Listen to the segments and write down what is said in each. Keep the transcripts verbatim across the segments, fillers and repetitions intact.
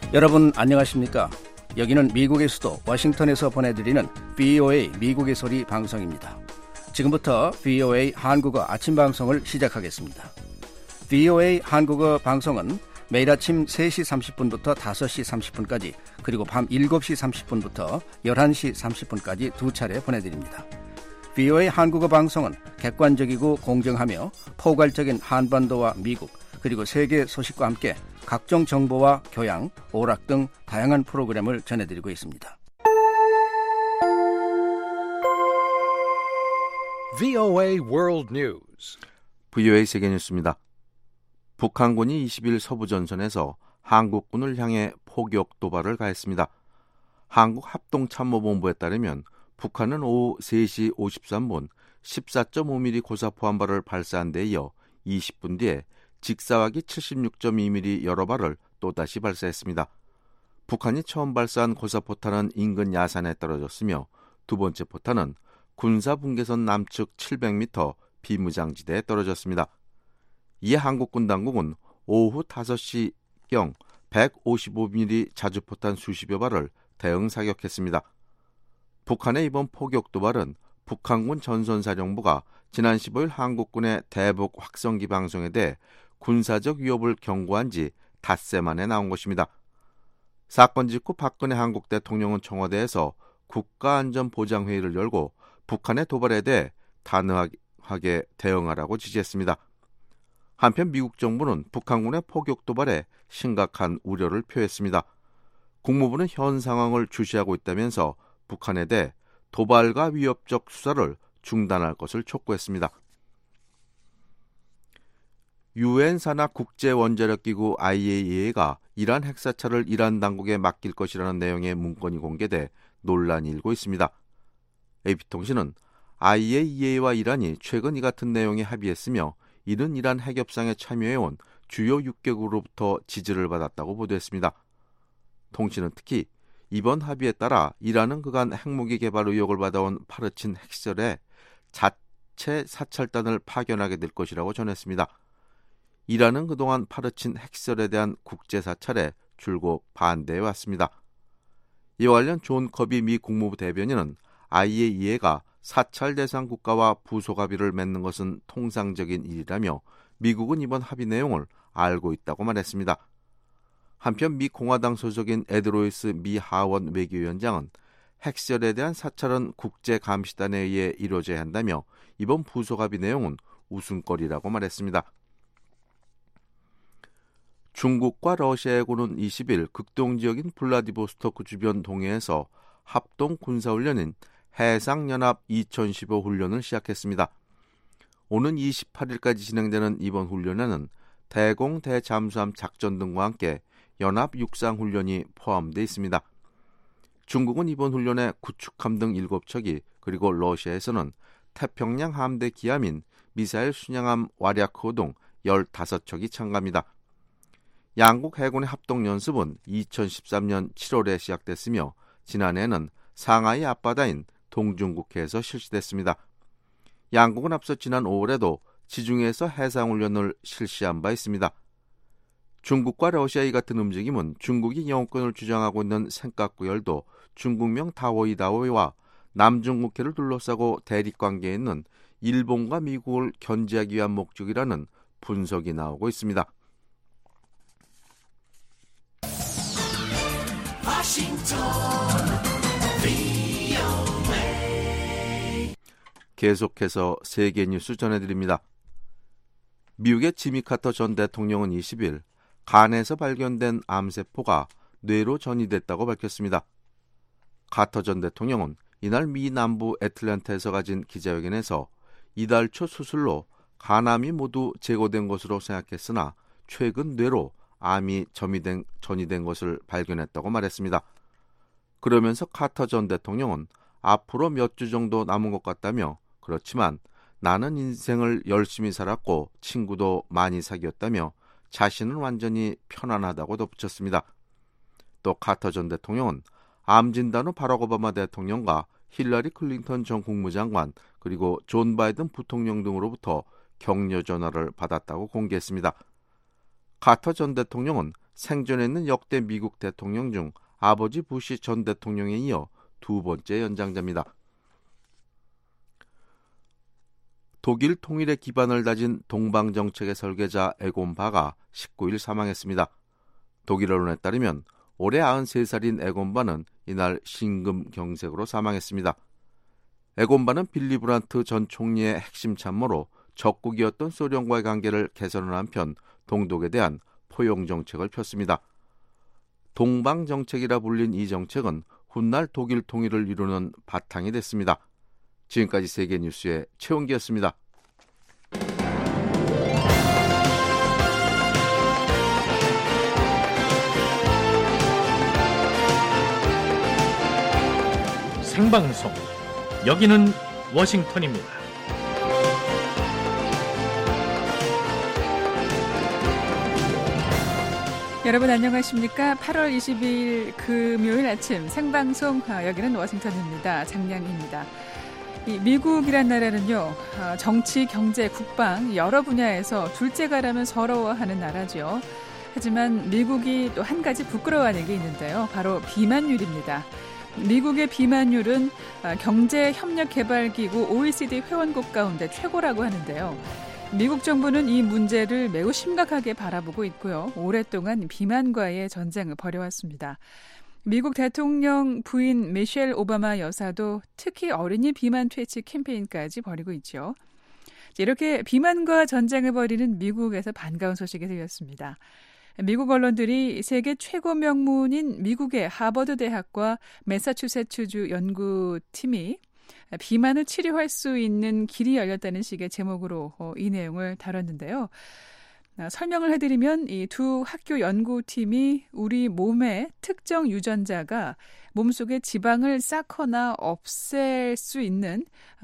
여러분 안녕하십니까? 여기는 미국의 수도 워싱턴에서 보내드리는 브이오에이 미국의 소리 방송입니다. 지금부터 브이오에이 한국어 아침 방송을 시작하겠습니다. 브이오에이 한국어 방송은 매일 아침 세 시 삼십 분부터 다섯 시 삼십 분까지 그리고 밤 일곱 시 삼십 분부터 열한 시 삼십 분까지 두 차례 보내드립니다. 브이오에이 한국어 방송은 객관적이고 공정하며 포괄적인 한반도와 미국 그리고 세계 소식과 함께 각종 정보와 교양, 오락 등 다양한 프로그램을 전해드리고 있습니다. 브이오에이 World News. 브이오에이 세계 뉴스입니다. 북한군이 이십 일 서부전선에서 한국군을 향해 포격 도발을 가했습니다. 한국합동참모본부에 따르면 북한은 오후 세 시 오십삼 분 십사 점 오 밀리미터 고사포 한 발을 발사한 데 이어 이십 분 뒤에 직사각이 칠십육 점 이 밀리미터 여러 발을 또다시 발사했습니다. 북한이 처음 발사한 고사포탄은 인근 야산에 떨어졌으며 두 번째 포탄은 군사분계선 남측 칠백 미터 비무장지대에 떨어졌습니다. 이에 한국군 당국은 오후 다섯 시경 백오십오 밀리미터 자주포탄 수십여 발을 대응 사격했습니다. 북한의 이번 포격 도발은 북한군 전선사령부가 지난 십오 일 한국군의 대북 확성기 방송에 대해 군사적 위협을 경고한 지 닷새 만에 나온 것입니다. 사건 직후 박근혜 한국 대통령은 청와대에서 국가안전보장회의를 열고 북한의 도발에 대해 단호하게 대응하라고 지시했습니다. 한편 미국 정부는 북한군의 포격 도발에 심각한 우려를 표했습니다. 국무부는 현 상황을 주시하고 있다면서 북한에 대해 도발과 위협적 수사를 중단할 것을 촉구했습니다. 유엔 산하 국제원자력기구 아이에이이에이가 이란 핵사찰을 이란 당국에 맡길 것이라는 내용의 문건이 공개돼 논란이 일고 있습니다. 에이피통신은 아이에이이에이와 이란이 최근 이 같은 내용에 합의했으며 이는 이란 핵협상에 참여해온 주요 육 개국으로부터 지지를 받았다고 보도했습니다. 통신은 특히 이번 합의에 따라 이란은 그간 핵무기 개발 의혹을 받아온 파르친 핵시설에 자체 사찰단을 파견하게 될 것이라고 전했습니다. 이란은 그동안 파르친 핵시설에 대한 국제 사찰에 줄곧 반대해왔습니다. 이와 관련 존 커비 미 국무부 대변인은 아이에이이에이가 사찰 대상 국가와 부속 합의를 맺는 것은 통상적인 일이라며 미국은 이번 합의 내용을 알고 있다고 말했습니다. 한편 미 공화당 소속인 에드로이스 미 하원 외교위원장은 핵시설에 대한 사찰은 국제감시단에 의해 이루어져야 한다며 이번 부속 합의 내용은 웃음거리라고 말했습니다. 중국과 러시아해군은 이십 일 극동지역인 블라디보스토크 주변 동해에서 합동 군사훈련인 해상연합 이천십오 훈련을 시작했습니다. 오는 이십팔 일까지 진행되는 이번 훈련에는 대공 대잠수함 작전 등과 함께 연합 육상훈련이 포함되어 있습니다. 중국은 이번 훈련에 구축함 등 일곱 척이 그리고 러시아에서는 태평양 함대 기함인 미사일 순양함 와랴크 등 열다섯 척이 참가합니다. 양국 해군의 합동연습은 이천십삼 년 칠월에 시작됐으며 지난해에는 상하이 앞바다인 동중국해에서 실시됐습니다. 양국은 앞서 지난 오월에도 지중해에서 해상훈련을 실시한 바 있습니다. 중국과 러시아의 같은 움직임은 중국이 영권을 주장하고 있는 센카쿠열도 중국명 다오이다오이와 남중국해를 둘러싸고 대립관계에 있는 일본과 미국을 견제하기 위한 목적이라는 분석이 나오고 있습니다. 계속해서 세계 뉴스 전해드립니다. 미국의 지미 카터 전 대통령은 이십 일 간에서 발견된 암세포가 뇌로 전이됐다고 밝혔습니다. 카터 전 대통령은 이날 미 남부 애틀랜타에서 가진 기자회견에서 이달 초 수술로 간암이 모두 제거된 것으로 생각했으나 최근 뇌로 암이 점이된, 전이된 것을 발견했다고 말했습니다. 그러면서 카터 전 대통령은 앞으로 몇 주 정도 남은 것 같다며 그렇지만 나는 인생을 열심히 살았고 친구도 많이 사귀었다며 자신은 완전히 편안하다고 덧붙였습니다. 또 카터 전 대통령은 암 진단 후 바락 오바마 대통령과 힐러리 클린턴 전 국무장관 그리고 존 바이든 부통령 등으로부터 격려 전화를 받았다고 공개했습니다. 카터 전 대통령은 생전에 있는 역대 미국 대통령 중 아버지 부시 전 대통령에 이어 두 번째 연장자입니다. 독일 통일의 기반을 다진 동방정책의 설계자 에곤 바가 십구 일 사망했습니다. 독일 언론에 따르면 올해 아흔세 살인 에곤 바는 이날 심근경색으로 사망했습니다. 에곤 바는 빌리 브란트 전 총리의 핵심 참모로 적국이었던 소련과의 관계를 개선을 한편 동독에 대한 포용 정책을 폈습니다. 동방정책이라 불린 이 정책은 훗날 독일 통일을 이루는 바탕이 됐습니다. 지금까지 세계뉴스의 최원기였습니다. 생방송, 여기는 워싱턴입니다. 여러분 안녕하십니까? 팔월 이십이일 금요일 아침 생방송, 여기는 워싱턴입니다. 장량희입니다. 이 미국이란 나라는요, 정치, 경제, 국방 여러 분야에서 둘째가라면 서러워하는 나라죠. 하지만 미국이 또 한 가지 부끄러워하는 게 있는데요. 바로 비만율입니다. 미국의 비만율은 경제협력개발기구 오이시디 회원국 가운데 최고라고 하는데요. 미국 정부는 이 문제를 매우 심각하게 바라보고 있고요. 오랫동안 비만과의 전쟁을 벌여왔습니다. 미국 대통령 부인 미셸 오바마 여사도 특히 어린이 비만 퇴치 캠페인까지 벌이고 있죠. 이렇게 비만과 전쟁을 벌이는 미국에서 반가운 소식이 들렸습니다. 미국 언론들이 세계 최고 명문인 미국의 하버드 대학과 매사추세츠주 연구팀이 비만을 치료할 수 있는 길이 열렸다는 식의 제목으로 이 내용을 다뤘는데요. 설명을 해드리면 이 두 학교 연구팀이 우리 몸의 특정 유전자가 몸속의 지방을 쌓거나 없앨 수 있는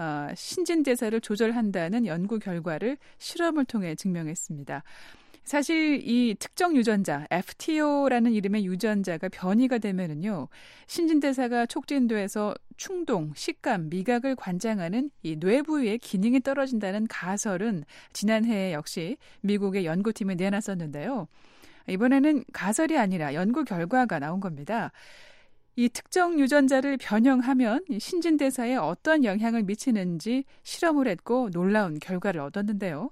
신진대사를 조절한다는 연구 결과를 실험을 통해 증명했습니다. 사실 이 특정 유전자, 에프티오라는 이름의 유전자가 변이가 되면은요, 신진대사가 촉진돼서 충동, 식감, 미각을 관장하는 이 뇌 부위의 기능이 떨어진다는 가설은 지난해 역시 미국의 연구팀이 내놨었는데요. 이번에는 가설이 아니라 연구 결과가 나온 겁니다. 이 특정 유전자를 변형하면 신진대사에 어떤 영향을 미치는지 실험을 했고 놀라운 결과를 얻었는데요.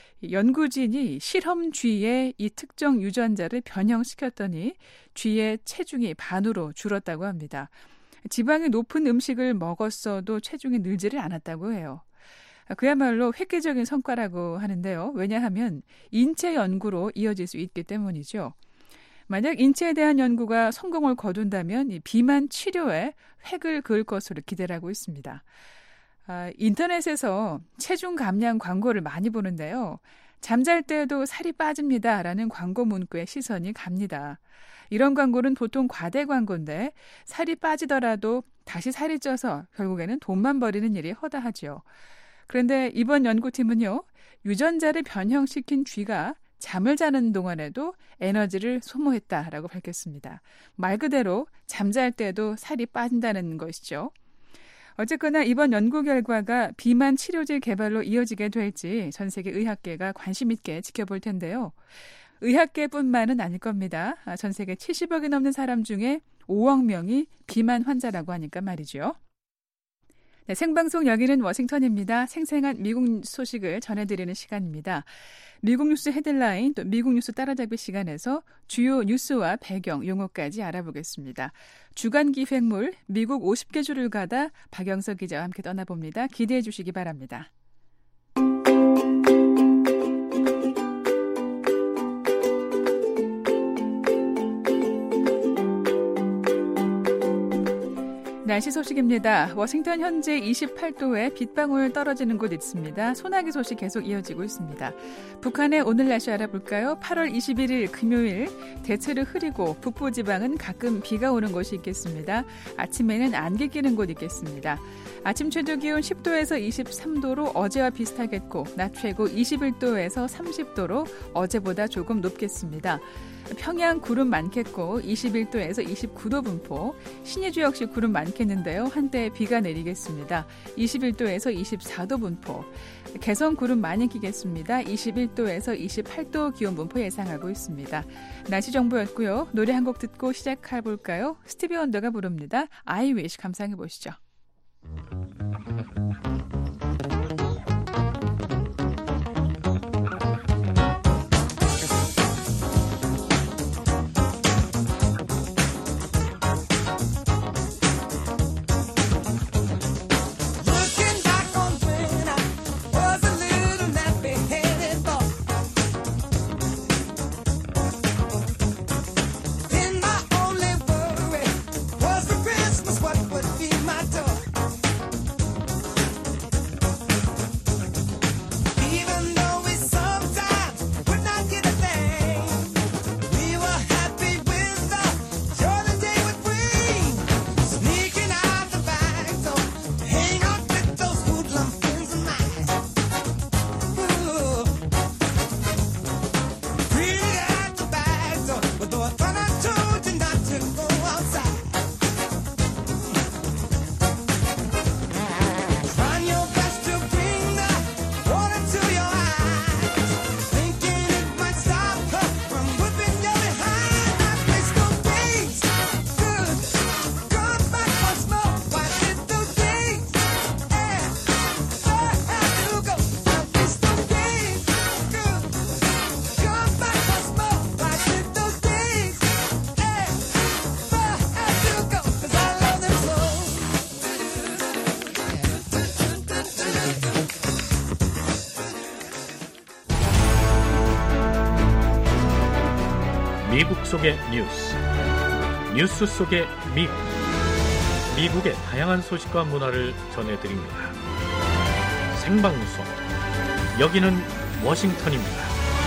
연구진이 실험 쥐의 이 특정 유전자를 변형시켰더니 쥐의 체중이 반으로 줄었다고 합니다. 지방이 높은 음식을 먹었어도 체중이 늘지를 않았다고 해요. 그야말로 획기적인 성과라고 하는데요. 왜냐하면 인체 연구로 이어질 수 있기 때문이죠. 만약 인체에 대한 연구가 성공을 거둔다면 이 비만 치료에 획을 그을 것으로 기대를 하고 있습니다. 아, 인터넷에서 체중 감량 광고를 많이 보는데요. 잠잘 때도 살이 빠집니다라는 광고 문구에 시선이 갑니다. 이런 광고는 보통 과대 광고인데 살이 빠지더라도 다시 살이 쪄서 결국에는 돈만 버리는 일이 허다하죠. 그런데 이번 연구팀은요. 유전자를 변형시킨 쥐가 잠을 자는 동안에도 에너지를 소모했다라고 밝혔습니다. 말 그대로 잠잘 때도 살이 빠진다는 것이죠. 어쨌거나 이번 연구 결과가 비만 치료제 개발로 이어지게 될지 전 세계 의학계가 관심 있게 지켜볼 텐데요. 의학계뿐만은 아닐 겁니다. 전 세계 칠십억이 넘는 사람 중에 오억 명이 비만 환자라고 하니까 말이죠. 네, 생방송 여기는 워싱턴입니다. 생생한 미국 소식을 전해드리는 시간입니다. 미국 뉴스 헤드라인 또 미국 뉴스 따라잡기 시간에서 주요 뉴스와 배경, 용어까지 알아보겠습니다. 주간 기획물 미국 오십 개 주를 가다 박영석 기자와 함께 떠나봅니다. 기대해 주시기 바랍니다. 날씨 소식입니다. 워싱턴 현재 이십팔 도에 빗방울 떨어지는 곳 있습니다. 소나기 소식 계속 이어지고 있습니다. 북한의 오늘 날씨 알아볼까요? 팔월 이십일일 금요일 대체로 흐리고 북부지방은 가끔 비가 오는 곳이 있겠습니다. 아침에는 안개 끼는 곳 있겠습니다. 아침 최저 기온 십 도에서 이십삼 도로 어제와 비슷하겠고 낮 최고 이십일 도에서 삼십 도로 어제보다 조금 높겠습니다. 평양 구름 많겠고 이십일 도에서 이십구 도 분포, 신의주 역시 구름 많겠는데요. 한때 비가 내리겠습니다. 이십일 도에서 이십사 도 분포, 개성 구름 많이 끼겠습니다. 이십일 도에서 이십팔 도 기온 분포 예상하고 있습니다. 날씨 정보였고요. 노래 한 곡 듣고 시작해볼까요? 스티비 원더가 부릅니다. I wish 감상해 보시죠. 미국 속의 뉴스, 뉴스 속의 미국, 미국의 다양한 소식과 문화를 전해드립니다. 생방송, 여기는 워싱턴입니다.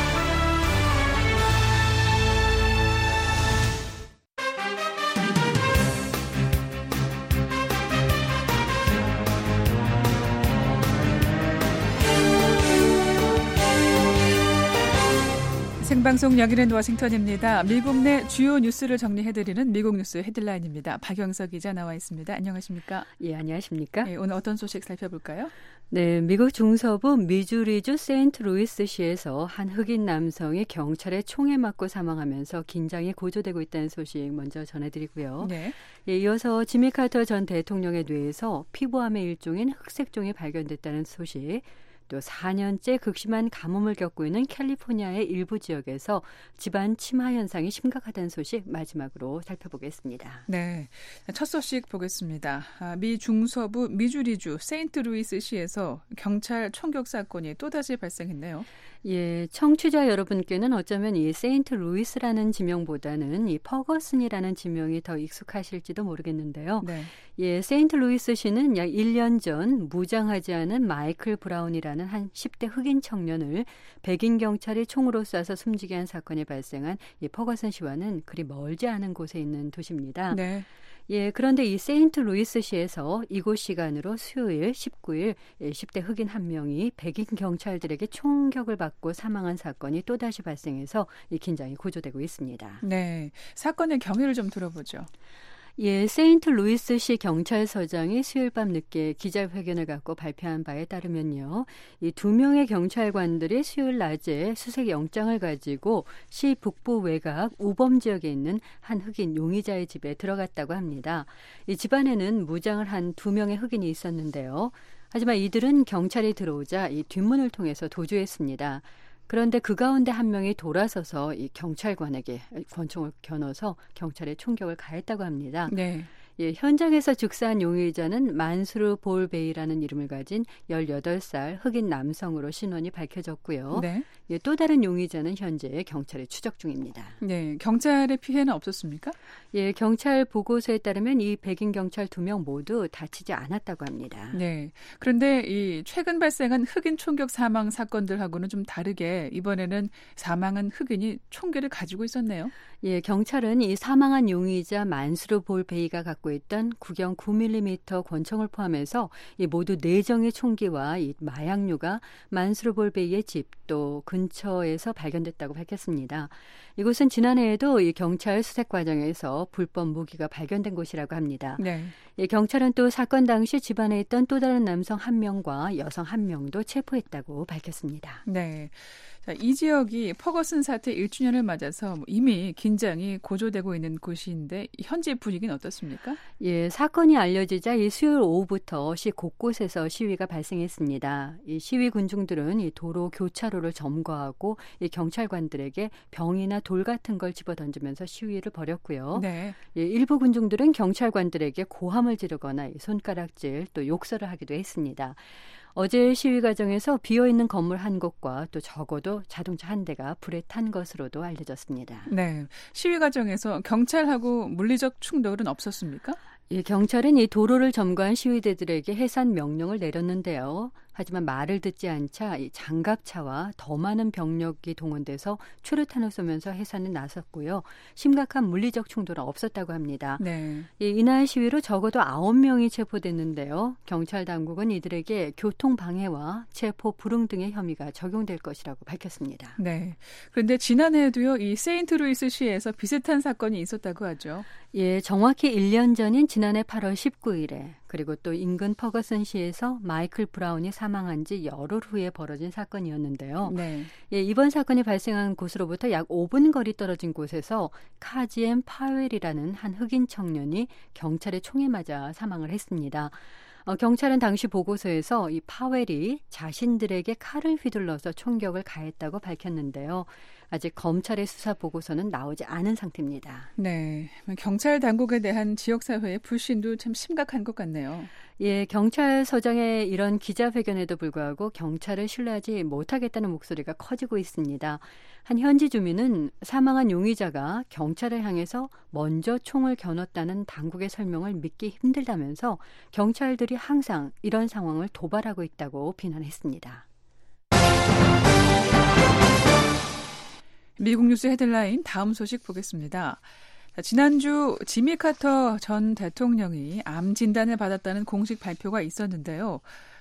생방송 여기는 워싱턴입니다. 미국 내 주요 뉴스를 정리해드리는 미국 뉴스 헤드라인입니다. 박영석 기자 나와 있습니다. 안녕하십니까? 예, 안녕하십니까? 네, 오늘 어떤 소식 살펴볼까요? 네, 미국 중서부 미주리주 세인트루이스시에서 한 흑인 남성이 경찰에 총에 맞고 사망하면서 긴장이 고조되고 있다는 소식 먼저 전해드리고요. 네. 예, 이어서 지미 카터 전 대통령의 뇌에서 피부암의 일종인 흑색종이 발견됐다는 소식, 또 사 년째 극심한 가뭄을 겪고 있는 캘리포니아의 일부 지역에서 집안 침하 현상이 심각하다는 소식 마지막으로 살펴보겠습니다. 네, 첫 소식 보겠습니다. 미 중서부 미주리주 세인트루이스시에서 경찰 총격 사건이 또다시 발생했네요. 예, 청취자 여러분께는 어쩌면 이 세인트루이스라는 지명보다는 이 퍼거슨이라는 지명이 더 익숙하실지도 모르겠는데요. 네. 예, 세인트루이스시는 약 일 년 전 무장하지 않은 마이클 브라운이라는 한 십 대 흑인 청년을 백인 경찰이 총으로 쏴서 숨지게 한 사건이 발생한 이 퍼거슨시와는 그리 멀지 않은 곳에 있는 도시입니다. 네. 예, 그런데 이 세인트루이스시에서 이곳 시간으로 수요일 십구 일 십 대 흑인 한 명이 백인 경찰들에게 총격을 받고 사망한 사건이 또다시 발생해서 이 긴장이 고조되고 있습니다. 네, 사건의 경위를 좀 들어보죠. 예, 세인트루이스시 경찰서장이 수요일 밤 늦게 기자회견을 갖고 발표한 바에 따르면요, 이 두 명의 경찰관들이 수요일 낮에 수색 영장을 가지고 시 북부 외곽 우범 지역에 있는 한 흑인 용의자의 집에 들어갔다고 합니다. 이 집안에는 무장을 한 두 명의 흑인이 있었는데요. 하지만 이들은 경찰이 들어오자 이 뒷문을 통해서 도주했습니다. 그런데 그 가운데 한 명이 돌아서서 이 경찰관에게 권총을 겨눠서 경찰에 총격을 가했다고 합니다. 네. 예, 현장에서 즉사한 용의자는 만수르 볼베이라는 이름을 가진 열여덟 살 흑인 남성으로 신원이 밝혀졌고요. 네. 예, 또 다른 용의자는 현재 경찰에 추적 중입니다. 네, 경찰의 피해는 없었습니까? 예, 경찰 보고서에 따르면 이 백인 경찰 두 명 모두 다치지 않았다고 합니다. 네. 그런데 이 최근 발생한 흑인 총격 사망 사건들하고는 좀 다르게 이번에는 사망한 흑인이 총기를 가지고 있었네요. 예, 경찰은 이 사망한 용의자 만수르 볼베이가 갖고 있던 구경 구 밀리미터 권총을 포함해서 이 모두 네 정의 총기와 이 마약류가 만수르 볼베이의 집 또 근처에서 발견됐다고 밝혔습니다. 이곳은 지난해에도 이 경찰 수색 과정에서 불법 무기가 발견된 곳이라고 합니다. 네. 이 경찰은 또 사건 당시 집안에 있던 또 다른 남성 한 명과 여성 한 명도 체포했다고 밝혔습니다. 네. 자, 이 지역이 퍼거슨 사태 일 주년을 맞아서 이미 긴장이 고조되고 있는 곳인데 현재 분위기는 어떻습니까? 예, 사건이 알려지자 이 수요일 오후부터 시 곳곳에서 시위가 발생했습니다. 이 시위 군중들은 이 도로 교차로를 점거하고 이 경찰관들에게 병이나 돌 같은 걸 집어던지면서 시위를 벌였고요. 네. 예, 일부 군중들은 경찰관들에게 고함을 지르거나 손가락질 또 욕설을 하기도 했습니다. 어제 시위 과정에서 비어있는 건물 한 곳과 또 적어도 자동차 한 대가 불에 탄 것으로도 알려졌습니다. 네, 시위 과정에서 경찰하고 물리적 충돌은 없었습니까? 예, 경찰은 이 도로를 점거한 시위대들에게 해산 명령을 내렸는데요. 하지만 말을 듣지 않자 이 장갑차와 더 많은 병력이 동원돼서 최루탄을 쏘면서 해산에 나섰고요. 심각한 물리적 충돌은 없었다고 합니다. 네. 이 이날 시위로 적어도 아홉 명이 체포됐는데요. 경찰 당국은 이들에게 교통방해와 체포 불응 등의 혐의가 적용될 것이라고 밝혔습니다. 네. 그런데 지난해에도요, 이 세인트루이스시에서 비슷한 사건이 있었다고 하죠. 예, 정확히 일 년 전인 지난해 팔월 십구일에 그리고 또 인근 퍼거슨시에서 마이클 브라운이 사망한 지 열흘 후에 벌어진 사건이었는데요. 네. 예, 이번 사건이 발생한 곳으로부터 약 오 분 거리 떨어진 곳에서 카지엠 파웰이라는 한 흑인 청년이 경찰의 총에 맞아 사망을 했습니다. 어, 경찰은 당시 보고서에서 이 파웰이 자신들에게 칼을 휘둘러서 총격을 가했다고 밝혔는데요. 아직 검찰의 수사 보고서는 나오지 않은 상태입니다. 네, 경찰 당국에 대한 지역사회의 불신도 참 심각한 것 같네요. 예, 경찰서장의 이런 기자회견에도 불구하고 경찰을 신뢰하지 못하겠다는 목소리가 커지고 있습니다. 한 현지 주민은 사망한 용의자가 경찰을 향해서 먼저 총을 겨눴다는 당국의 설명을 믿기 힘들다면서 경찰들이 항상 이런 상황을 도발하고 있다고 비난했습니다. 미국 뉴스 헤드라인 다음 소식 보겠습니다. 지난주 지미 카터 전 대통령이 암 진단을 받았다는 공식 발표가 있었는데요.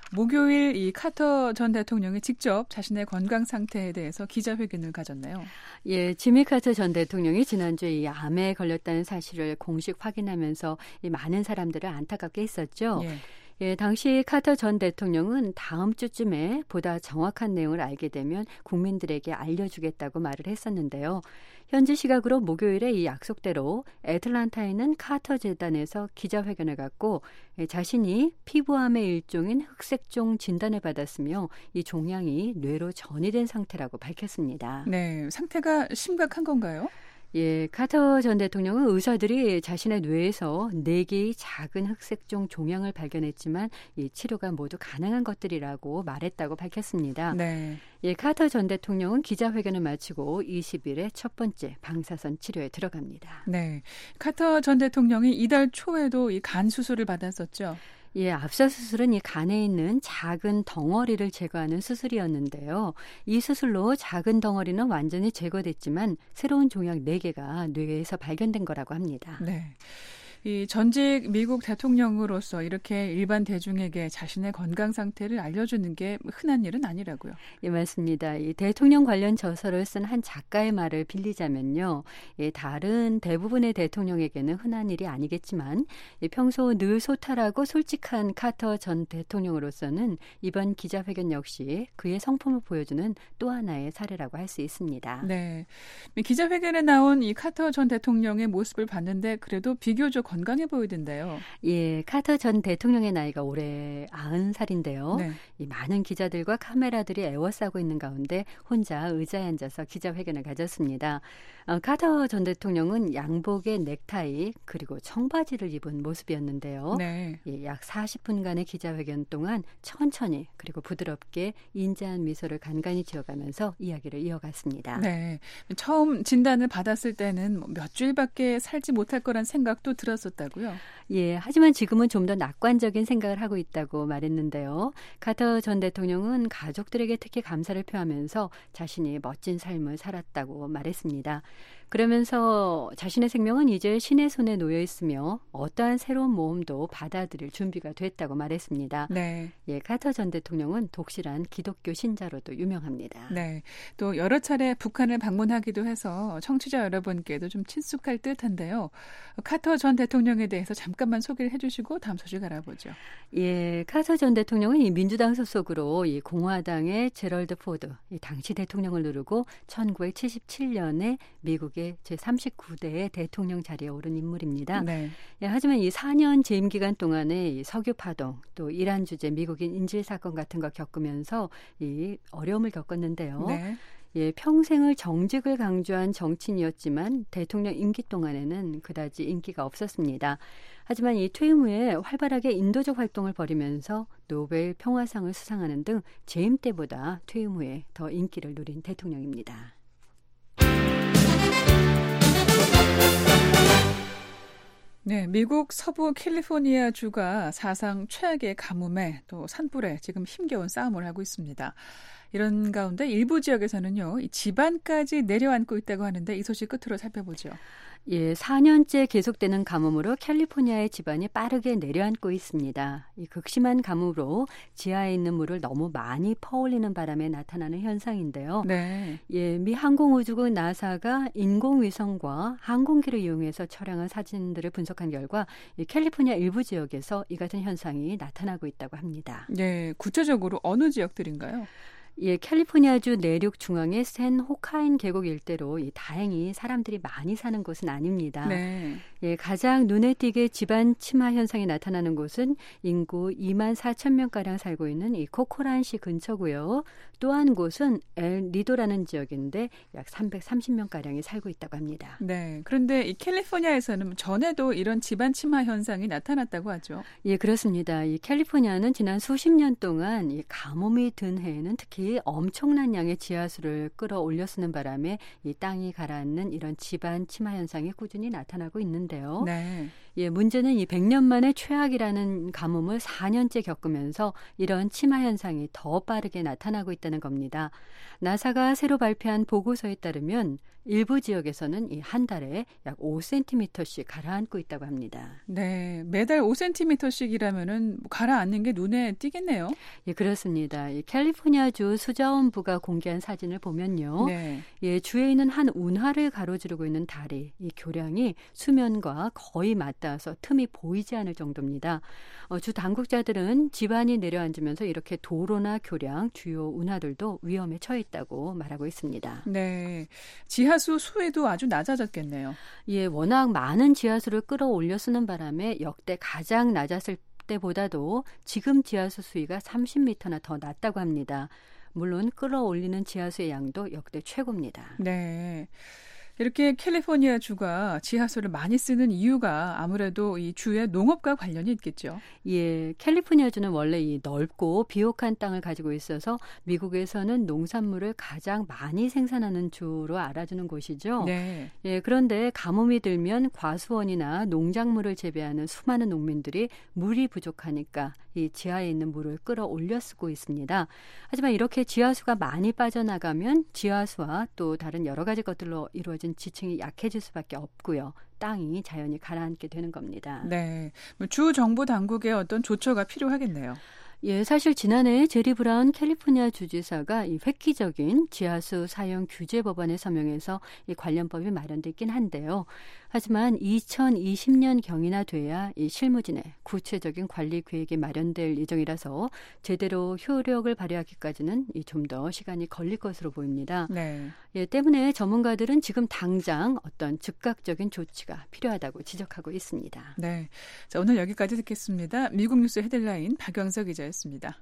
목요일 이 카터 전 대통령이 직접 자신의 건강 상태에 대해서 기자회견을 가졌네요. 예, 지미 카터 전 대통령이 지난주에 이 암에 걸렸다는 사실을 공식 확인하면서 이 많은 사람들을 안타깝게 했었죠. 예. 예, 당시 카터 전 대통령은 다음 주쯤에 보다 정확한 내용을 알게 되면 국민들에게 알려주겠다고 말을 했었는데요. 현지 시각으로 목요일에 이 약속대로 애틀란타에 있는 카터 재단에서 기자회견을 갖고 예, 자신이 피부암의 일종인 흑색종 진단을 받았으며 이 종양이 뇌로 전이된 상태라고 밝혔습니다. 네, 상태가 심각한 건가요? 예, 카터 전 대통령은 의사들이 자신의 뇌에서 네 개의 작은 흑색종 종양을 발견했지만 이 치료가 모두 가능한 것들이라고 말했다고 밝혔습니다. 네. 예, 카터 전 대통령은 기자회견을 마치고 이십 일에 첫 번째 방사선 치료에 들어갑니다. 네, 카터 전 대통령이 이달 초에도 이 간 수술을 받았었죠. 예, 앞서 수술은 이 간에 있는 작은 덩어리를 제거하는 수술이었는데요. 이 수술로 작은 덩어리는 완전히 제거됐지만 새로운 종양 네 개가 뇌에서 발견된 거라고 합니다. 네. 이 전직 미국 대통령으로서 이렇게 일반 대중에게 자신의 건강 상태를 알려주는 게 흔한 일은 아니라고요. 예, 맞습니다. 이 대통령 관련 저서를 쓴 한 작가의 말을 빌리자면요. 예, 다른 대부분의 대통령에게는 흔한 일이 아니겠지만 예, 평소 늘 소탈하고 솔직한 카터 전 대통령으로서는 이번 기자회견 역시 그의 성품을 보여주는 또 하나의 사례라고 할 수 있습니다. 네. 기자회견에 나온 이 카터 전 대통령의 모습을 봤는데 그래도 비교적 건강해 보이던데요. 예, 카터 전 대통령의 나이가 올해 아흔 살인데요. 네. 이 많은 기자들과 카메라들이 에워싸고 있는 가운데 혼자 의자에 앉아서 기자회견을 가졌습니다. 어, 카터 전 대통령은 양복에 넥타이 그리고 청바지를 입은 모습이었는데요. 네. 예, 약 사십 분간의 기자회견 동안 천천히 그리고 부드럽게 인자한 미소를 간간히 지어가면서 이야기를 이어갔습니다. 네. 처음 진단을 받았을 때는 몇 주일밖에 살지 못할 거란 생각도 들었었다고요. 예, 하지만 지금은 좀 더 낙관적인 생각을 하고 있다고 말했는데요. 카터 전 대통령은 가족들에게 특히 감사를 표하면서 자신이 멋진 삶을 살았다고 말했습니다. 그러면서 자신의 생명은 이제 신의 손에 놓여 있으며 어떠한 새로운 모험도 받아들일 준비가 됐다고 말했습니다. 네. 예, 카터 전 대통령은 독실한 기독교 신자로도 유명합니다. 네. 또 여러 차례 북한을 방문하기도 해서 청취자 여러분께도 좀 친숙할 듯한데요. 카터 전 대통령에 대해서 잠깐만 소개를 해주시고 다음 소식 알아보죠. 예, 카터 전 대통령은 이 민주당 소속으로 이 공화당의 제럴드 포드, 이 당시 대통령을 누르고 천구백칠십칠 년에 미국의 제삼십구 대의 대통령 자리에 오른 인물입니다. 네. 예, 하지만 이 사 년 재임 기간 동안에 이 석유 파동, 또 이란 주재 미국인 인질 사건 같은 거 겪으면서 이 어려움을 겪었는데요. 네. 예, 평생을 정직을 강조한 정치인이었지만 대통령 임기 동안에는 그다지 인기가 없었습니다. 하지만 이 퇴임 후에 활발하게 인도적 활동을 벌이면서 노벨 평화상을 수상하는 등 재임 때보다 퇴임 후에 더 인기를 누린 대통령입니다. 네, 미국 서부 캘리포니아 주가 사상 최악의 가뭄에 또 산불에 지금 힘겨운 싸움을 하고 있습니다. 이런 가운데 일부 지역에서는요, 이 지반까지 내려앉고 있다고 하는데 이 소식 끝으로 살펴보죠. 예, 사 년째 계속되는 가뭄으로 캘리포니아의 지반이 빠르게 내려앉고 있습니다. 이 극심한 가뭄으로 지하에 있는 물을 너무 많이 퍼올리는 바람에 나타나는 현상인데요. 네. 예, 미 항공우주국 나사가 인공위성과 항공기를 이용해서 촬영한 사진들을 분석한 결과 이 캘리포니아 일부 지역에서 이 같은 현상이 나타나고 있다고 합니다. 네, 구체적으로 어느 지역들인가요? 예, 캘리포니아주 내륙 중앙의 샌 호카인 계곡 일대로 이 다행히 사람들이 많이 사는 곳은 아닙니다. 네. 예, 가장 눈에 띄게 지반 침하 현상이 나타나는 곳은 인구 이만 사천 명가량 살고 있는 이 코코란시 근처고요. 또 한 곳은 엘 리도라는 지역인데 약 삼백삼십 명가량이 살고 있다고 합니다. 네. 그런데 이 캘리포니아에서는 전에도 이런 지반 침하 현상이 나타났다고 하죠. 예, 그렇습니다. 이 캘리포니아는 지난 수십 년 동안 이 가뭄이 든 해에는 특히 엄청난 양의 지하수를 끌어올려 쓰는 바람에 이 땅이 가라앉는 이런 지반 침하 현상이 꾸준히 나타나고 있는데요. 네. 예, 문제는 이 백 년 만에 최악이라는 가뭄을 사 년째 겪으면서 이런 침하 현상이 더 빠르게 나타나고 있다는 겁니다. 나사가 새로 발표한 보고서에 따르면 일부 지역에서는 이 한 달에 약 오 센티미터씩 가라앉고 있다고 합니다. 네, 매달 오 센티미터씩이라면은 가라앉는 게 눈에 띄겠네요. 예, 그렇습니다. 이 캘리포니아주 수자원부가 공개한 사진을 보면요. 네. 예, 주에 있는 한 운하를 가로지르고 있는 다리, 이 교량이 수면과 거의 맞닿아서 틈이 보이지 않을 정도입니다. 어, 주 당국자들은 지반이 내려앉으면서 이렇게 도로나 교량, 주요 운하들도 위험에 처해 있다고 말하고 있습니다. 네, 지하수 수위도 아주 낮아졌겠네요. 예, 워낙 많은 지하수를 끌어올려 쓰는 바람에 역대 가장 낮았을 때보다도 지금 지하수 수위가 삼십 미터나 더 낮다고 합니다. 물론 끌어올리는 지하수의 양도 역대 최고입니다. 네. 이렇게 캘리포니아 주가 지하수를 많이 쓰는 이유가 아무래도 이 주의 농업과 관련이 있겠죠. 예, 캘리포니아주는 원래 이 넓고 비옥한 땅을 가지고 있어서 미국에서는 농산물을 가장 많이 생산하는 주로 알아주는 곳이죠. 네. 예, 그런데 가뭄이 들면 과수원이나 농작물을 재배하는 수많은 농민들이 물이 부족하니까 이 지하에 있는 물을 끌어올려 쓰고 있습니다. 하지만 이렇게 지하수가 많이 빠져나가면 지하수와 또 다른 여러 가지 것들로 이루어진 지층이 약해질 수밖에 없고요. 땅이 자연히 가라앉게 되는 겁니다. 네, 주 정부 당국의 어떤 조처가 필요하겠네요. 예, 사실 지난해 제리 브라운 캘리포니아 주지사가 이 획기적인 지하수 사용 규제 법안에 서명해서 이 관련법이 마련됐긴 한데요. 하지만 이천이십 년경이나 돼야 이 실무진의 구체적인 관리 계획이 마련될 예정이라서 제대로 효력을 발휘하기까지는 좀 더 시간이 걸릴 것으로 보입니다. 네. 예, 때문에 전문가들은 지금 당장 어떤 즉각적인 조치가 필요하다고 지적하고 있습니다. 네, 자, 오늘 여기까지 듣겠습니다. 미국 뉴스 헤드라인 박영석 기자였습니다.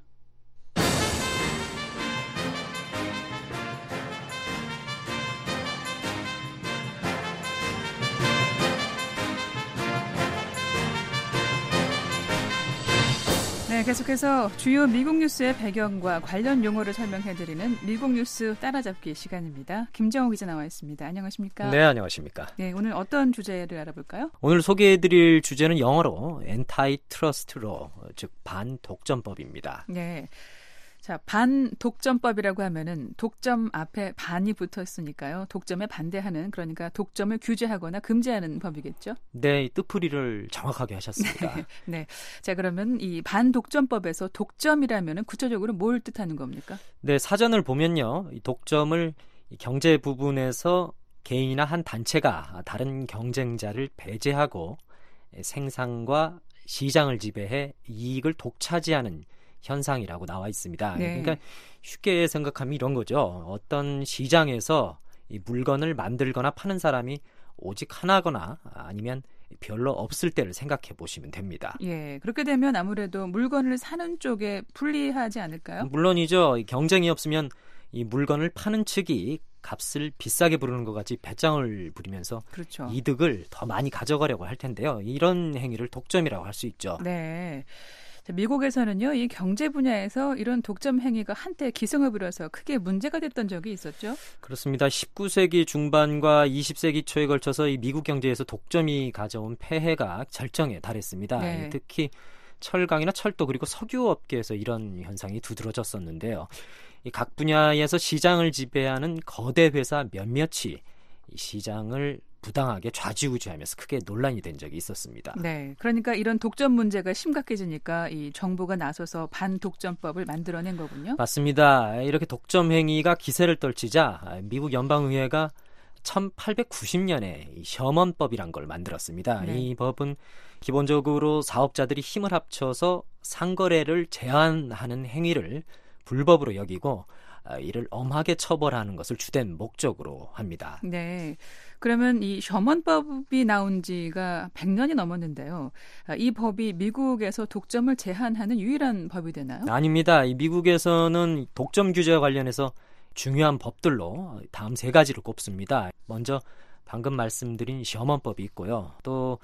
네, 계속해서 주요 미국 뉴스의 배경과 관련 용어를 설명해드리는 미국 뉴스 따라잡기 시간입니다. 김정호 기자 나와 있습니다. 안녕하십니까? 네, 안녕하십니까? 네, 오늘 어떤 주제를 알아볼까요? 오늘 소개해드릴 주제는 영어로 Antitrust Law, 즉 반독점법입니다. 네, 자, 반독점법이라고 하면은 독점 앞에 반이 붙었으니까요. 독점에 반대하는, 그러니까 독점을 규제하거나 금지하는 법이겠죠? 네, 뜻풀이를 정확하게 하셨습니다. 네. 자, 그러면 이 반독점법에서 독점이라면은 구체적으로 뭘 뜻하는 겁니까? 네, 사전을 보면요. 이 독점을 경제 부분에서 개인이나 한 단체가 다른 경쟁자를 배제하고 생산과 시장을 지배해 이익을 독차지하는 현상이라고 나와 있습니다. 네. 그러니까 쉽게 생각하면 이런 거죠. 어떤 시장에서 이 물건을 만들거나 파는 사람이 오직 하나거나 아니면 별로 없을 때를 생각해 보시면 됩니다. 예, 그렇게 되면 아무래도 물건을 사는 쪽에 불리하지 않을까요? 물론이죠. 경쟁이 없으면 이 물건을 파는 측이 값을 비싸게 부르는 것 같이 배짱을 부리면서 그렇죠. 이득을 더 많이 가져가려고 할 텐데요. 이런 행위를 독점이라고 할 수 있죠. 네. 미국에서는요, 이 경제 분야에서 이런 독점 행위가 한때 기승을 부려서 크게 문제가 됐던 적이 있었죠. 그렇습니다. 십구 세기 중반과 이십 세기 초에 걸쳐서 이 미국 경제에서 독점이 가져온 폐해가 절정에 달했습니다. 네. 특히 철강이나 철도 그리고 석유 업계에서 이런 현상이 두드러졌었는데요. 이 각 분야에서 시장을 지배하는 거대 회사 몇몇이 이 시장을 부당하게 좌지우지하면서 크게 논란이 된 적이 있었습니다. 네, 그러니까 이런 독점 문제가 심각해지니까 이 정부가 나서서 반독점법을 만들어낸 거군요. 맞습니다. 이렇게 독점 행위가 기세를 떨치자 미국 연방의회가 천팔백구십 년에 이 셔먼법이란 걸 만들었습니다. 네. 이 법은 기본적으로 사업자들이 힘을 합쳐서 상거래를 제한하는 행위를 불법으로 여기고 이를 엄하게 처벌하는 것을 주된 목적으로 합니다. 네. 그러면 이 셔먼법이 나온 지가 백 년이 넘었는데요. 이 법이 미국에서 독점을 제한하는 유일한 법이 되나요? 아닙니다. 이 미국에서는 독점 규제와 관련해서 중요한 법들로 다음 세 가지를 꼽습니다. 먼저 방금 말씀드린 셔먼법이 있고요. 또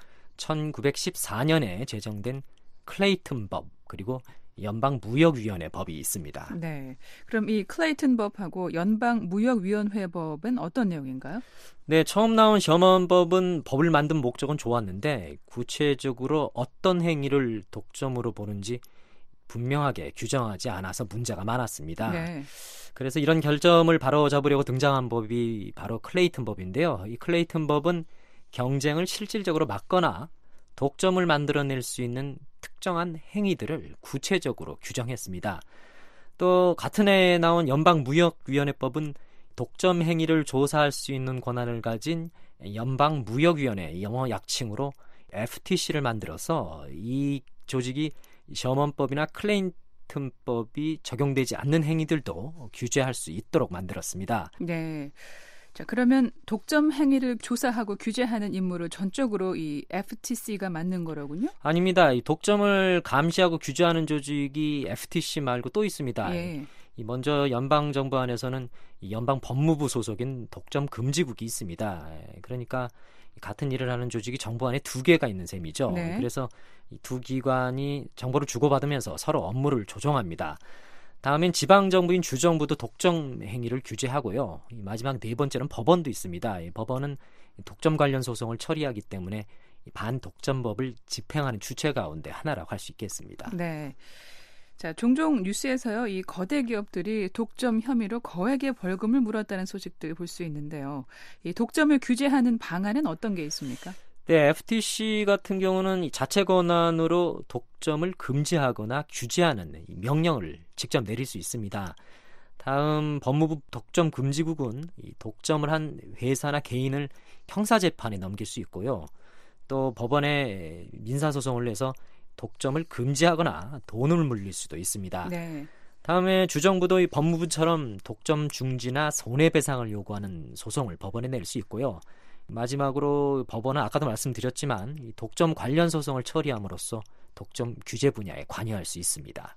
천구백십사 년에 제정된 클레이튼법 그리고 연방무역위원회 법이 있습니다. 네. 그럼 이 클레이튼 법하고 연방무역위원회 법은 어떤 내용인가요? 네, 처음 나온 셔먼법은 법을 만든 목적은 좋았는데 구체적으로 어떤 행위를 독점으로 보는지 분명하게 규정하지 않아서 문제가 많았습니다. 네. 그래서 이런 결점을 바로잡으려고 등장한 법이 바로 클레이튼 법인데요. 이 클레이튼 법은 경쟁을 실질적으로 막거나 독점을 만들어낼 수 있는 특정한 행위들을 구체적으로 규정했습니다. 또 같은 해에 나온 연방무역위원회법은 독점 행위를 조사할 수 있는 권한을 가진 연방무역위원회, 영어 약칭으로 에프티씨를 만들어서 이 조직이 셔먼법이나 클레이튼법이 적용되지 않는 행위들도 규제할 수 있도록 만들었습니다. 네. 자, 그러면 독점 행위를 조사하고 규제하는 임무를 전적으로 이 에프티씨가 맡는 거로군요? 아닙니다. 이 독점을 감시하고 규제하는 조직이 에프티씨 말고 또 있습니다. 예. 이 먼저 연방 정부 안에서는 이 연방 법무부 소속인 독점 금지국이 있습니다. 그러니까 같은 일을 하는 조직이 정부 안에 두 개가 있는 셈이죠. 네. 그래서 이 두 기관이 정보를 주고받으면서 서로 업무를 조정합니다. 다음엔 지방정부인 주정부도 독점 행위를 규제하고요. 이 마지막 네 번째는 법원도 있습니다. 이 법원은 독점 관련 소송을 처리하기 때문에 반독점법을 집행하는 주체 가운데 하나라고 할 수 있겠습니다. 네. 자, 종종 뉴스에서요, 이 거대 기업들이 독점 혐의로 거액의 벌금을 물었다는 소식들 볼 수 있는데요. 이 독점을 규제하는 방안은 어떤 게 있습니까? 네, 에프티씨 같은 경우는 이 자체 권한으로 독점을 금지하거나 규제하는 명령을 직접 내릴 수 있습니다. 다음 법무부 독점 금지국은 이 독점을 한 회사나 개인을 형사재판에 넘길 수 있고요. 또 법원에 민사소송을 내서 독점을 금지하거나 돈을 물릴 수도 있습니다. 네. 다음에 주정부도 이 법무부처럼 독점 중지나 손해배상을 요구하는 소송을 법원에 낼 수 있고요. 마지막으로 법원은 아까도 말씀드렸지만 이 독점 관련 소송을 처리함으로써 독점 규제 분야에 관여할 수 있습니다.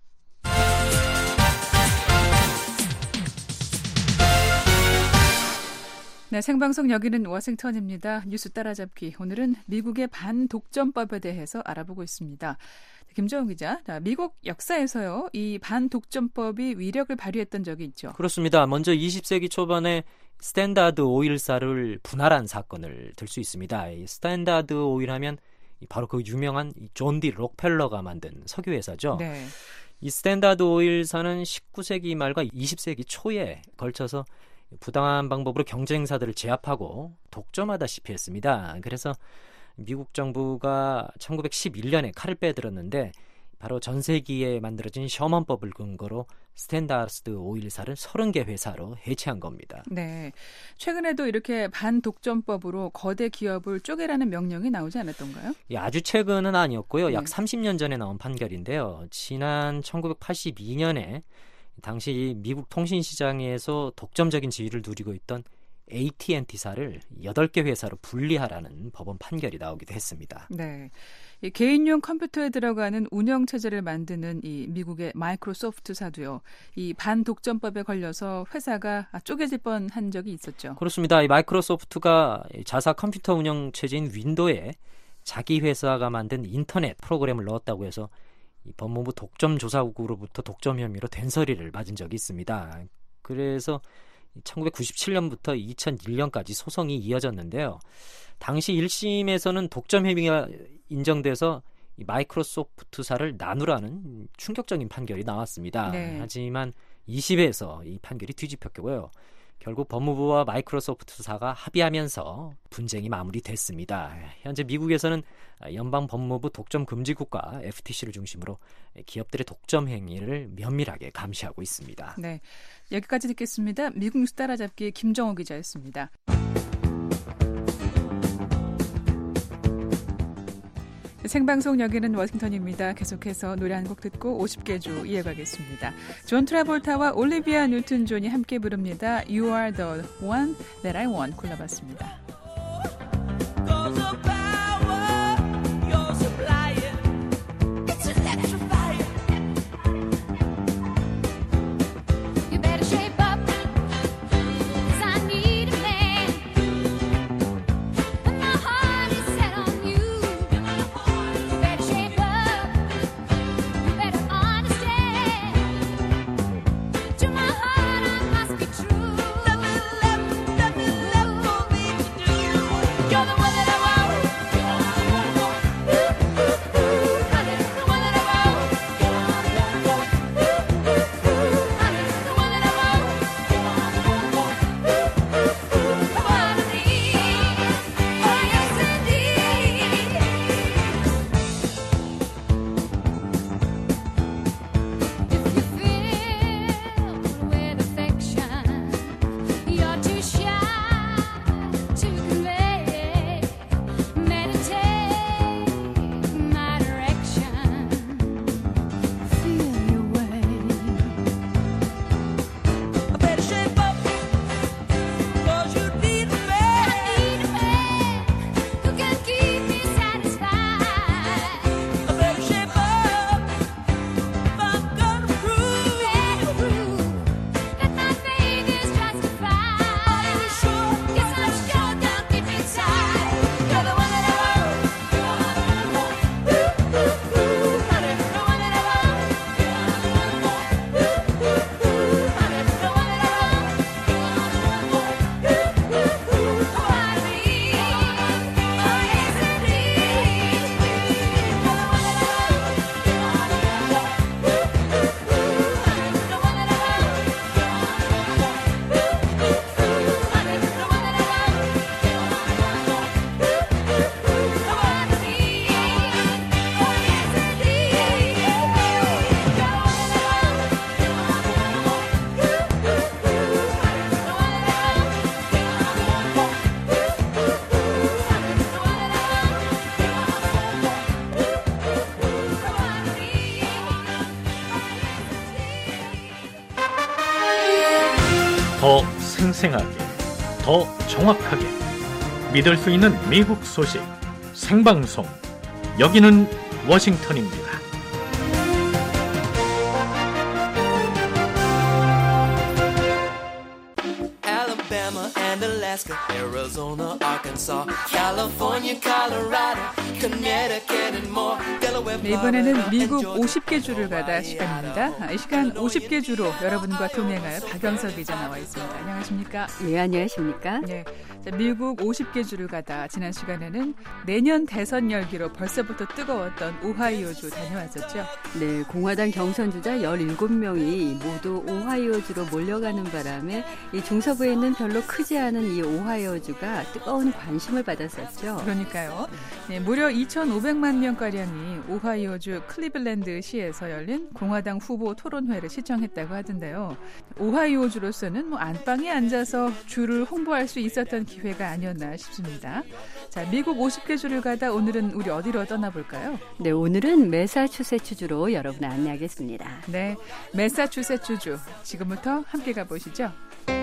네, 생방송 여기는 워싱턴입니다. 뉴스 따라잡기. 오늘은 미국의 반독점법에 대해서 알아보고 있습니다. 김정은 기자, 미국 역사에서요, 이 반독점법이 위력을 발휘했던 적이 있죠. 그렇습니다. 먼저 이십 세기 초반에 스탠다드 오일사를 분할한 사건을 들 수 있습니다. 이 스탠다드 오일 하면 바로 그 유명한 존 디 록펠러가 만든 석유회사죠. 네. 이 스탠다드 오일사는 십구 세기 말과 이십 세기 초에 걸쳐서 부당한 방법으로 경쟁사들을 제압하고 독점하다시피 했습니다. 그래서 미국 정부가 천구백십일 년에 칼을 빼들었는데 바로 전세기에 만들어진 셔먼법을 근거로 스탠다드 오일사를 서른 개 회사로 해체한 겁니다. 네, 최근에도 이렇게 반독점법으로 거대 기업을 쪼개라는 명령이 나오지 않았던가요? 예, 아주 최근은 아니었고요. 네. 약 삼십 년 전에 나온 판결인데요. 지난 천구백팔십이 년에 당시 미국 통신시장에서 독점적인 지위를 누리고 있던 에이티앤티사를 여덟 개 회사로 분리하라는 법원 판결이 나오기도 했습니다. 네, 이 개인용 컴퓨터에 들어가는 운영체제를 만드는 이 미국의 마이크로소프트사도요. 이 반독점법에 걸려서 회사가 쪼개질 뻔한 적이 있었죠. 그렇습니다. 이 마이크로소프트가 자사 컴퓨터 운영체제인 윈도우에 자기 회사가 만든 인터넷 프로그램을 넣었다고 해서 이 법무부 독점조사국으로부터 독점 혐의로 된서리를 맞은 적이 있습니다. 그래서 천구백구십칠 년부터 이천일 년까지 소송이 이어졌는데요. 당시 일 심에서는 독점 혐의가 인정돼서 이 마이크로소프트사를 나누라는 충격적인 판결이 나왔습니다. 네. 하지만 이 심에서 이 판결이 뒤집혔고요. 결국 법무부와 마이크로소프트사가 합의하면서 분쟁이 마무리됐습니다. 현재 미국에서는 연방법무부 독점금지국가 에프티씨를 중심으로 기업들의 독점 행위를 면밀하게 감시하고 있습니다. 네, 여기까지 듣겠습니다. 미국 뉴스 따라잡기 김정호 기자였습니다. 생방송 여기는 워싱턴입니다. 계속해서 노래 한 곡 듣고 오십 개 주 이어가겠습니다. 존 트라볼타와 올리비아 뉴튼 존이 함께 부릅니다. You are the one that I want 골라봤습니다. 더 생생하게, 더 정확하게 믿을 수 있는 미국 소식 생방송. 여기는 워싱턴입니다. Alabama and Alaska. Alaska, Arizona, Arkansas, California, Colorado, Connecticut and more. 네, 이번에는 미국 오십 개 주를 가다 시간입니다. 이 시간 오십 개 주로 여러분과 동행할 박영석 기자 나와 있습니다. 안녕하십니까? 네, 안녕하십니까? 네, 자, 미국 오십 개 주를 가다 지난 시간에는 내년 대선 열기로 벌써부터 뜨거웠던 오하이오주 다녀왔었죠. 네, 공화당 경선주자 열일곱 명이 모두 오하이오주로 몰려가는 바람에 이 중서부에 있는 별로 크지 않은 이 오하이오주가 뜨거운 관심을 받았었죠. 그러니까요. 네, 무려 이천오백만 명가량이 오하이오주 클리블랜드 시에서 열린 공화당 후보 토론회를 시청했다고 하던데요. 오하이오주로서는 뭐 안방에 앉아서 주를 홍보할 수 있었던 기회가 아니었나 싶습니다. 자, 미국 오십 개 주를 가다 오늘은 우리 어디로 떠나볼까요? 네, 오늘은 매사추세츠주로 여러분 안내하겠습니다. 네, 매사추세츠주 지금부터 함께 가보시죠.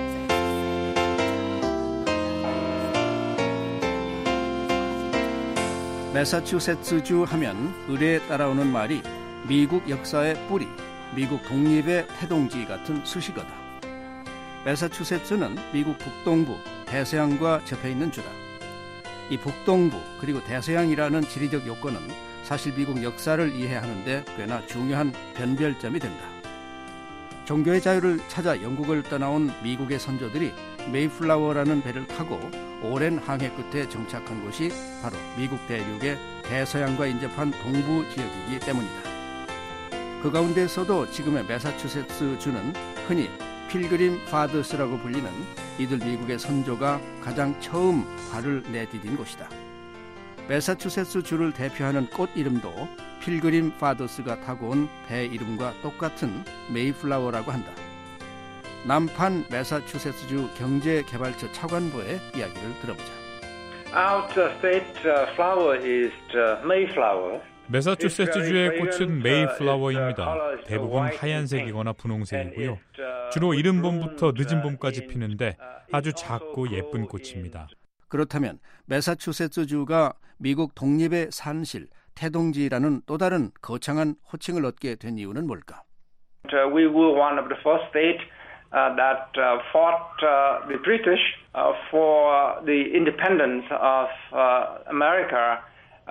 매사추세츠주 하면 의례에 따라오는 말이 미국 역사의 뿌리, 미국 독립의 태동지 같은 수식어다. 매사추세츠는 미국 북동부 대서양과 접해있는 주다. 이 북동부 그리고 대서양이라는 지리적 요건은 사실 미국 역사를 이해하는데 꽤나 중요한 변별점이 된다. 종교의 자유를 찾아 영국을 떠나온 미국의 선조들이 메이플라워라는 배를 타고 오랜 항해 끝에 정착한 곳이 바로 미국 대륙의 대서양과 인접한 동부 지역이기 때문이다. 그 가운데서도 지금의 매사추세츠주는 흔히 필그림 파더스라고 불리는 이들 미국의 선조가 가장 처음 발을 내디딘 곳이다. 매사추세츠주를 대표하는 꽃 이름도 필그림 파더스가 타고 온 배 이름과 똑같은 메이플라워라고 한다. 남판 매사추세츠주 경제개발처 차관보의 이야기를 들어보자. Our state flower is Mayflower. 매사추세츠주의 꽃은 메이플라워입니다. 대부분 하얀색이거나 분홍색이고요. 주로 이른 봄부터 늦은 봄까지 피는데 아주 작고 예쁜 꽃입니다. 그렇다면 매사추세츠주가 미국 독립의 산실, 태동지라는 또 다른 거창한 호칭을 얻게 된 이유는 뭘까? We were one of the first states uh, that uh, fought uh, the British uh, for the independence of uh, America.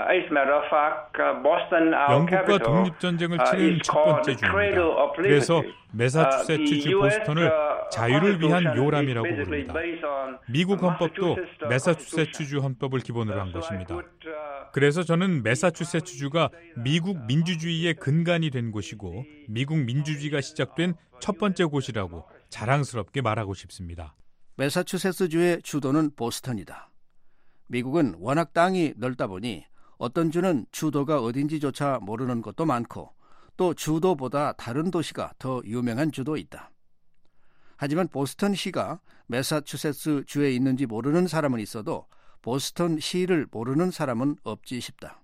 영국과 독립전쟁을 치른 첫 번째 주입니다. 그래서 매사추세츠주 보스턴을 자유를 위한 요람이라고 부릅니다. 미국 헌법도 매사추세츠주 헌법을 기본으로 한 것입니다. 그래서 저는 매사추세츠주가 미국 민주주의의 근간이 된 곳이고 미국 민주주의가 시작된 첫 번째 곳이라고 자랑스럽게 말하고 싶습니다. 매사추세츠주의 주도는 보스턴이다. 미국은 워낙 땅이 넓다 보니 어떤 주는 주도가 어딘지조차 모르는 것도 많고 또 주도보다 다른 도시가 더 유명한 주도 있다. 하지만 보스턴시가 매사추세츠 주에 있는지 모르는 사람은 있어도 보스턴시를 모르는 사람은 없지 싶다.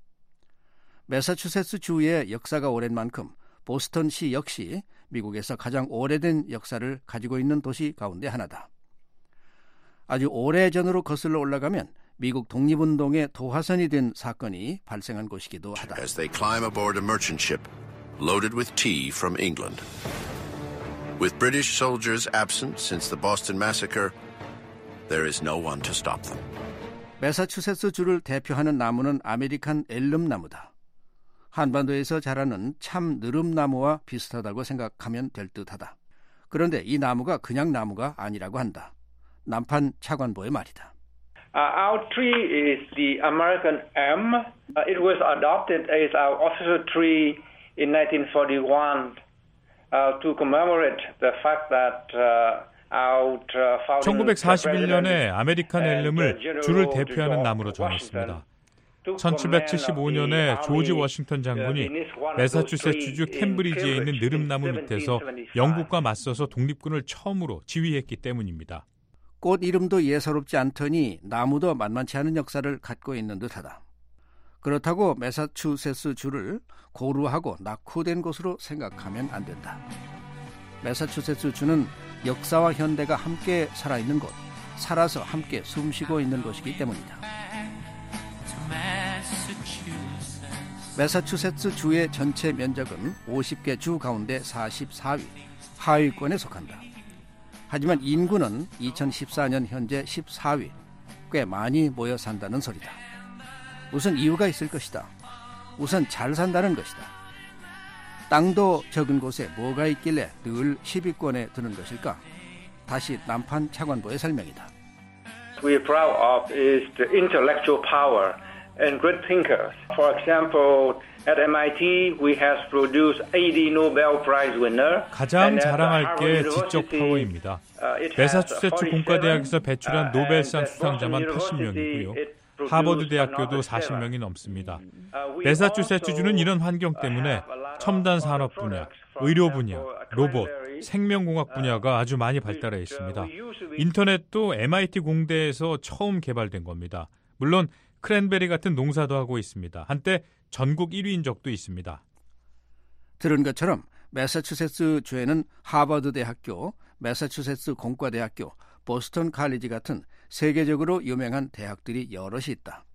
매사추세츠 주의 역사가 오랜 만큼 보스턴시 역시 미국에서 가장 오래된 역사를 가지고 있는 도시 가운데 하나다. 아주 오래전으로 거슬러 올라가면 미국 독립운동의 도화선이 된 사건이 발생한 곳이기도 하다. As they climb aboard a merchant ship loaded with tea from England. With British soldiers absent since the Boston Massacre, there is no one to stop them. 매사추세츠주를 대표하는 나무는 아메리칸 엘름나무다. 한반도에서 자라는 참 느릅나무와 비슷하다고 생각하면 될 듯하다. 그런데 이 나무가 그냥 나무가 아니라고 한다. 남판 차관보의 말이다. Uh, our tree is the American elm. Uh, it was adopted as our official tree in nineteen forty-one uh, to commemorate the fact that uh, our uh, founding 천구백사십일 년에 아메리칸 엘름을 주를 대표하는 나무로 정했습니다. 천칠백칠십오 년에 조지 워싱턴 장군이 매사추세츠주 캠브리지에 있는 느릅나무 밑에서 영국과 맞서서 독립군을 처음으로 지휘했기 때문입니다. 꽃 이름도 예사롭지 않더니 나무도 만만치 않은 역사를 갖고 있는 듯하다. 그렇다고 매사추세츠주를 고루하고 낙후된 곳으로 생각하면 안 된다. 매사추세츠주는 역사와 현대가 함께 살아있는 곳, 살아서 함께 숨쉬고 있는 곳이기 때문이다. 매사추세츠주의 전체 면적은 오십 개 주 가운데 사십사 위, 하위권에 속한다. 하지만 인구는 이천십사 년 현재 십사 위, 꽤 많이 모여 산다는 소리다. 우선 이유가 있을 것이다. 우선 잘 산다는 것이다. 땅도 적은 곳에 뭐가 있길래 늘 십 위권에 드는 것일까? 다시 남판 차관보의 설명이다. We are proud of is the intellectual power and great thinkers. For example, at M I T we have produced eighty Nobel Prize winners. 가장 자랑할 게 지적 파워입니다. 매사추세츠 공과대학에서 배출한 노벨상 수상자만 팔십 명이고요. 하버드 대학교도 사십 명이 넘습니다. 매사추세츠주는 이런 환경 때문에 첨단 산업 분야, 의료 분야, 로봇, 생명공학 분야가 아주 많이 발달해 있습니다. 인터넷도 엠 아이 티 공대에서 처음 개발된 겁니다. 물론 크랜베리 같은 농사도 하고 있습니다. 한때 전국 일 위인 적도 있습니다. 들은 것처럼 매사추세츠 주에는 하버드 대학교, 매사추세츠 공과대학교, 보스턴 칼리지 같은 세계적으로 유명한 대학들이 여럿이 있다.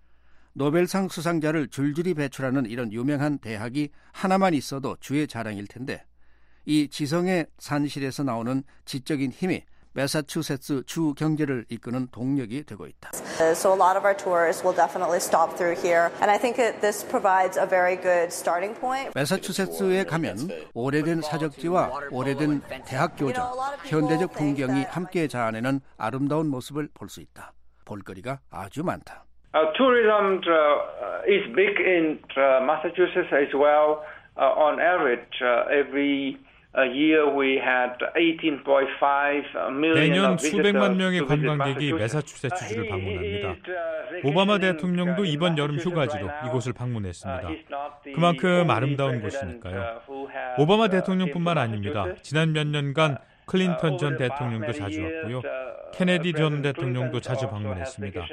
노벨상 수상자를 줄줄이 배출하는 이런 유명한 대학이 하나만 있어도 주의 자랑일 텐데 이 지성의 산실에서 나오는 지적인 힘이 매사추세츠 주 경제를 이끄는 동력이 되고 있다. So a lot of our tours will definitely stop through here, and I think that this provides a very good starting point. 매사추세츠에 가면 오래된 사적지와 오래된 대학 교정, 현대적 풍경이 함께 자아내는 아름다운 모습을 볼 수 있다. 볼거리가 아주 많다. Uh, tourism uh, is big in uh, Massachusetts as well. Uh, on average, uh, every A year we had eighteen point five million 매년 수백만 명의 관광객이 매사추세츠주를 방문합니다. 오바마 대통령도 이번 여름 휴가지로 이곳을 방문했습니다. 그만큼 아름다운 곳이니까요. 오바마 대통령뿐만 아닙니다. 지난 몇 년간 클린턴 전 대통령도 자주 왔고요. 케네디 전 대통령도 자주 방문했습니다.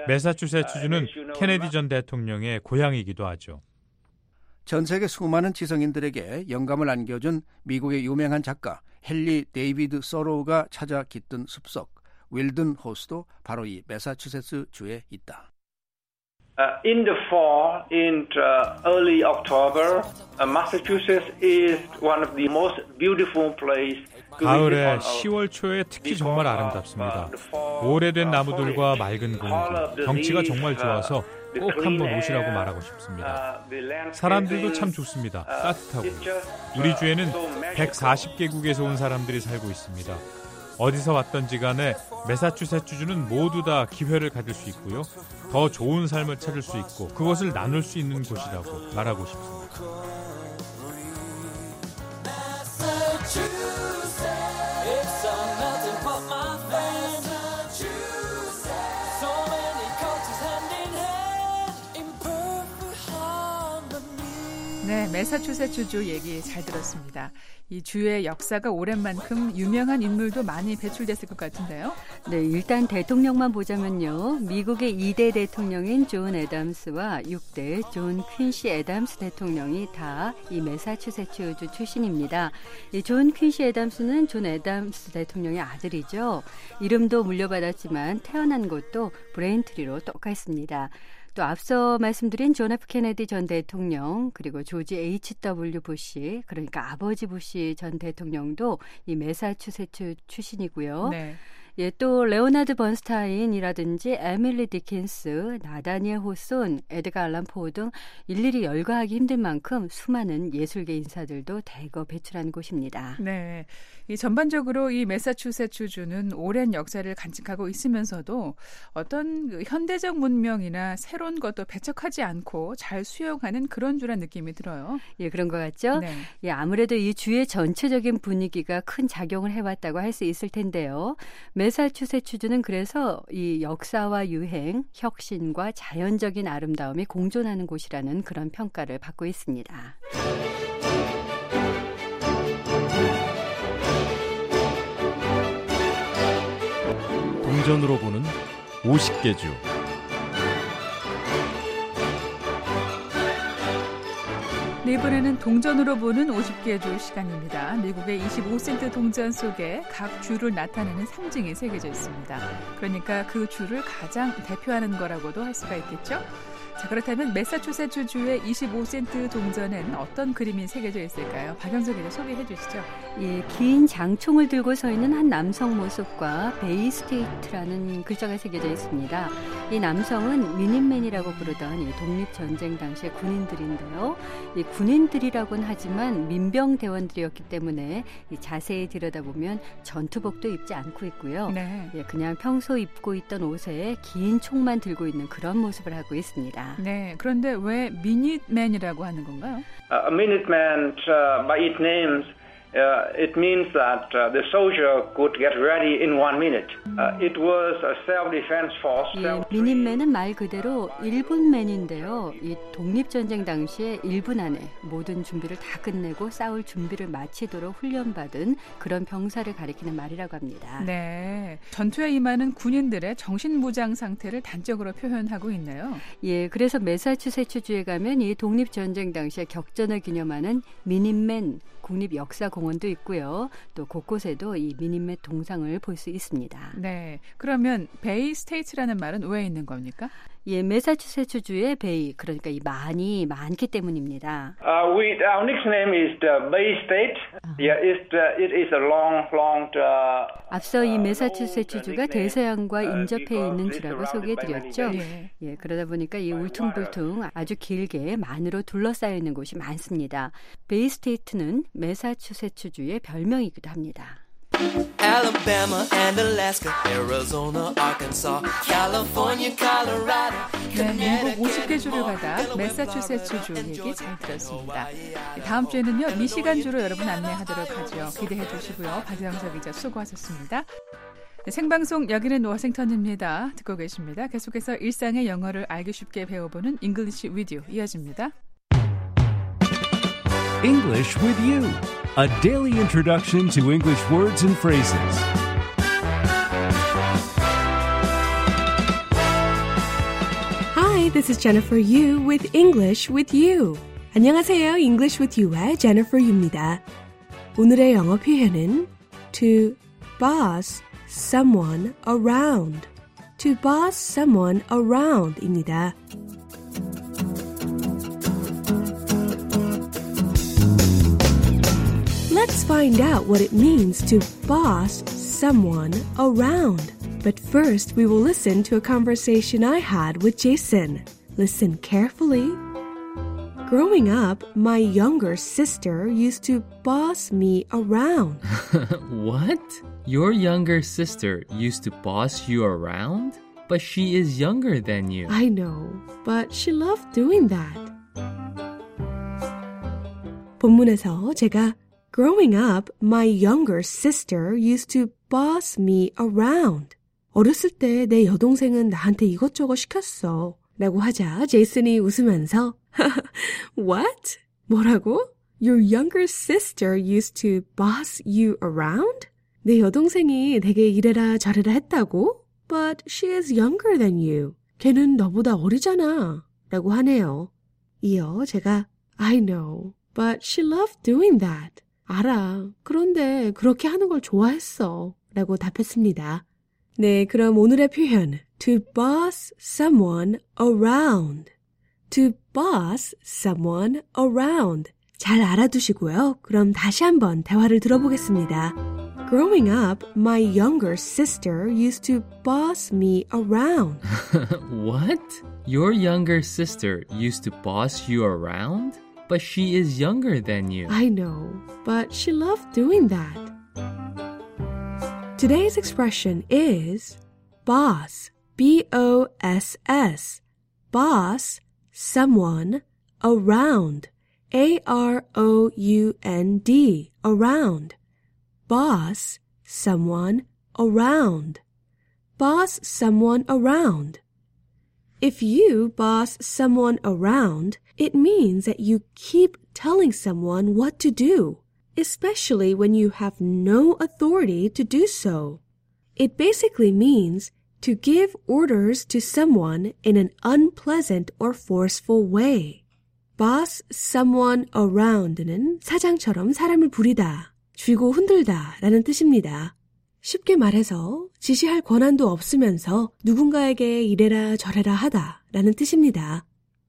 매사추세츠주는 케네디 전 대통령의 고향이기도 하죠. 전 세계 수많은 지성인들에게 영감을 안겨준 미국의 유명한 작가 헨리 데이비드 서로우가 찾아 깃든 숲속 윌든 호수도 바로 이 매사추세츠 주에 있다. Uh, in the fall, in uh, early October, uh, Massachusetts is one of the most beautiful places. 가을에 시월 초에 특히 정말 아름답습니다. 오래된 나무들과 맑은 공기, 경치가 정말 좋아서 꼭 한번 오시라고 말하고 싶습니다. 사람들도 참 좋습니다. 따뜻하고. 우리 주에는 백사십 개국에서 온 사람들이 살고 있습니다. 어디서 왔던지 간에 매사추세츠주는 모두 다 기회를 가질 수 있고요. 더 좋은 삶을 찾을 수 있고 그것을 나눌 수 있는 곳이라고 말하고 싶습니다. 네, 매사추세츠주 얘기 잘 들었습니다. 이 주의 역사가 오랜 만큼 유명한 인물도 많이 배출됐을 것 같은데요. 네, 일단 대통령만 보자면요. 미국의 이 대 대통령인 존 애담스와 육 대 존 퀸시 애담스 대통령이 다 이 매사추세츠주 출신입니다. 이 존 퀸시 애담스는 존 애담스 대통령의 아들이죠. 이름도 물려받았지만 태어난 곳도 브레인트리로 똑같습니다. 또 앞서 말씀드린 존 에프 케네디 전 대통령 그리고 조지 에이치 더블유 부시 그러니까 아버지 부시 전 대통령도 이 매사추세츠 출신이고요. 네. 예, 또 레오나드 번스타인이라든지 에밀리 디킨스, 나다니엘 호손, 에드가 알란 포 등 일일이 열거하기 힘든 만큼 수많은 예술계 인사들도 대거 배출한 곳입니다. 네, 이 전반적으로 이 매사추세츠주는 오랜 역사를 간직하고 있으면서도 어떤 그 현대적 문명이나 새로운 것도 배척하지 않고 잘 수용하는 그런 주란 느낌이 들어요. 예, 그런 것 같죠? 네. 예, 아무래도 이 주의 전체적인 분위기가 큰 작용을 해왔다고 할 수 있을 텐데요. 매사추세츠주는 그래서 이 역사와 유행, 혁신과 자연적인 아름다움이 공존하는 곳이라는 그런 평가를 받고 있습니다. 동전으로 보는 오십 개 주. 네, 이번에는 동전으로 보는 오십 개 주 시간입니다. 미국의 이십오 센트 동전 속에 각 주를 나타내는 상징이 새겨져 있습니다. 그러니까 그 주를 가장 대표하는 거라고도 할 수가 있겠죠. 자, 그렇다면 매사추세츠주의 이십오 센트 동전엔 어떤 그림이 새겨져 있을까요? 박영석 기자 소개해 주시죠. 예, 긴 장총을 들고 서 있는 한 남성 모습과 베이 스테이트라는 글자가 새겨져 있습니다. 이 남성은 미닛맨이라고 부르던 이 독립전쟁 당시의 군인들인데요. 이 군인들이라고는 하지만 민병대원들이었기 때문에 이 자세히 들여다보면 전투복도 입지 않고 있고요. 네. 예, 그냥 평소 입고 있던 옷에 긴 총만 들고 있는 그런 모습을 하고 있습니다. 네, 그런데 왜 미닛맨이라고 하는 건가요? Uh, a Minuteman, uh, by its name, uh, it means that uh, the soldier could get ready in one minute. Uh, it was a self-defense force. 예, 미닛맨은 말 그대로 일 분맨인데요. 이 독립전쟁 당시에 일 분 안에 모든 준비를 다 끝내고 싸울 준비를 마치도록 훈련받은 그런 병사를 가리키는 말이라고 합니다. 네, 전투에 임하는 군인들의 정신무장 상태를 단적으로 표현하고 있네요. 예, 그래서 매사추세츠주에 가면 이 독립전쟁 당시에 격전을 기념하는 미닛맨 국립역사공원도 있고요. 또 곳곳에도 이 미닛맨 동상을 볼 수 있습니다. 네, 그러면 베이 스테이트라는 말은 왜 있는 겁니까? 예, 매사추세츠주의 베이, 그러니까 이 만이 많기 때문입니다. Uh, we, our nickname is the Bay State. Yeah, it's the, it is a long, long. Uh, 앞서 이 매사추세츠주가 대서양과 인접해 있는 주라고 소개해드렸죠. 예. 예, 그러다 보니까 이 울퉁불퉁 아주 길게 만으로 둘러싸여 있는 곳이 많습니다. 베이 스테이트는 매사추세츠주의 별명이기도 합니다. Alabama and Alaska, Arizona, Arkansas, California, Colorado. 네, 미국 오십 개 주를 가다 매사추세츠주 얘기 잘 들었습니다. 다음 주에는요, 미시간주로 여러분 안내하도록 하죠. 기대해 주시고요. 박영석 기자 수고하셨습니다. 네, 생방송 여기는 워싱턴입니다. 듣고 계십니다. 계속해서 일상의 영어를 알기 쉽게 배워보는 English with You 이어집니다. English with You, a daily introduction to English words and phrases. Hi, this is Jennifer Yu with English with You. 안녕하세요, English with You의 Jennifer Yu입니다. 오늘의 영어 표현은 to boss someone around. To boss someone around입니다. Let's find out what it means to boss someone around. But first, we will listen to a conversation I had with Jason. Listen carefully. Growing up, my younger sister used to boss me around. What? Your younger sister used to boss you around? But she is younger than you. I know, but she loved doing that. 본문에서 제가 Growing up, my younger sister used to boss me around. 어렸을 때 내 여동생은 나한테 이것저것 시켰어. 라고 하자 제이슨이 웃으면서 What? 뭐라고? Your younger sister used to boss you around? 내 여동생이 되게 이래라 저래라 했다고? But she is younger than you. 걔는 너보다 어리잖아. 라고 하네요. 이어 제가 I know, but she loved doing that. 알아. 그런데 그렇게 하는 걸 좋아했어. 라고 답했습니다. 네, 그럼 오늘의 표현 to boss someone around. to boss someone around. 잘 알아두시고요. 그럼 다시 한번 대화를 들어보겠습니다. Growing up, my younger sister used to boss me around. What? Your younger sister used to boss you around? But she is younger than you. I know, but she loved doing that. Today's expression is boss, B O S S. Boss, someone, around, A R O U N D, around. Boss, someone, around. Boss someone around. If you boss someone around, it means that you keep telling someone what to do, especially when you have no authority to do so. It basically means to give orders to someone in an unpleasant or forceful way. Boss someone around는 사장처럼 사람을 부리다, 쥐고 흔들다 라는 뜻입니다. 쉽게 말해서 지시할 권한도 없으면서 누군가에게 이래라 저래라 하다 라는 뜻입니다.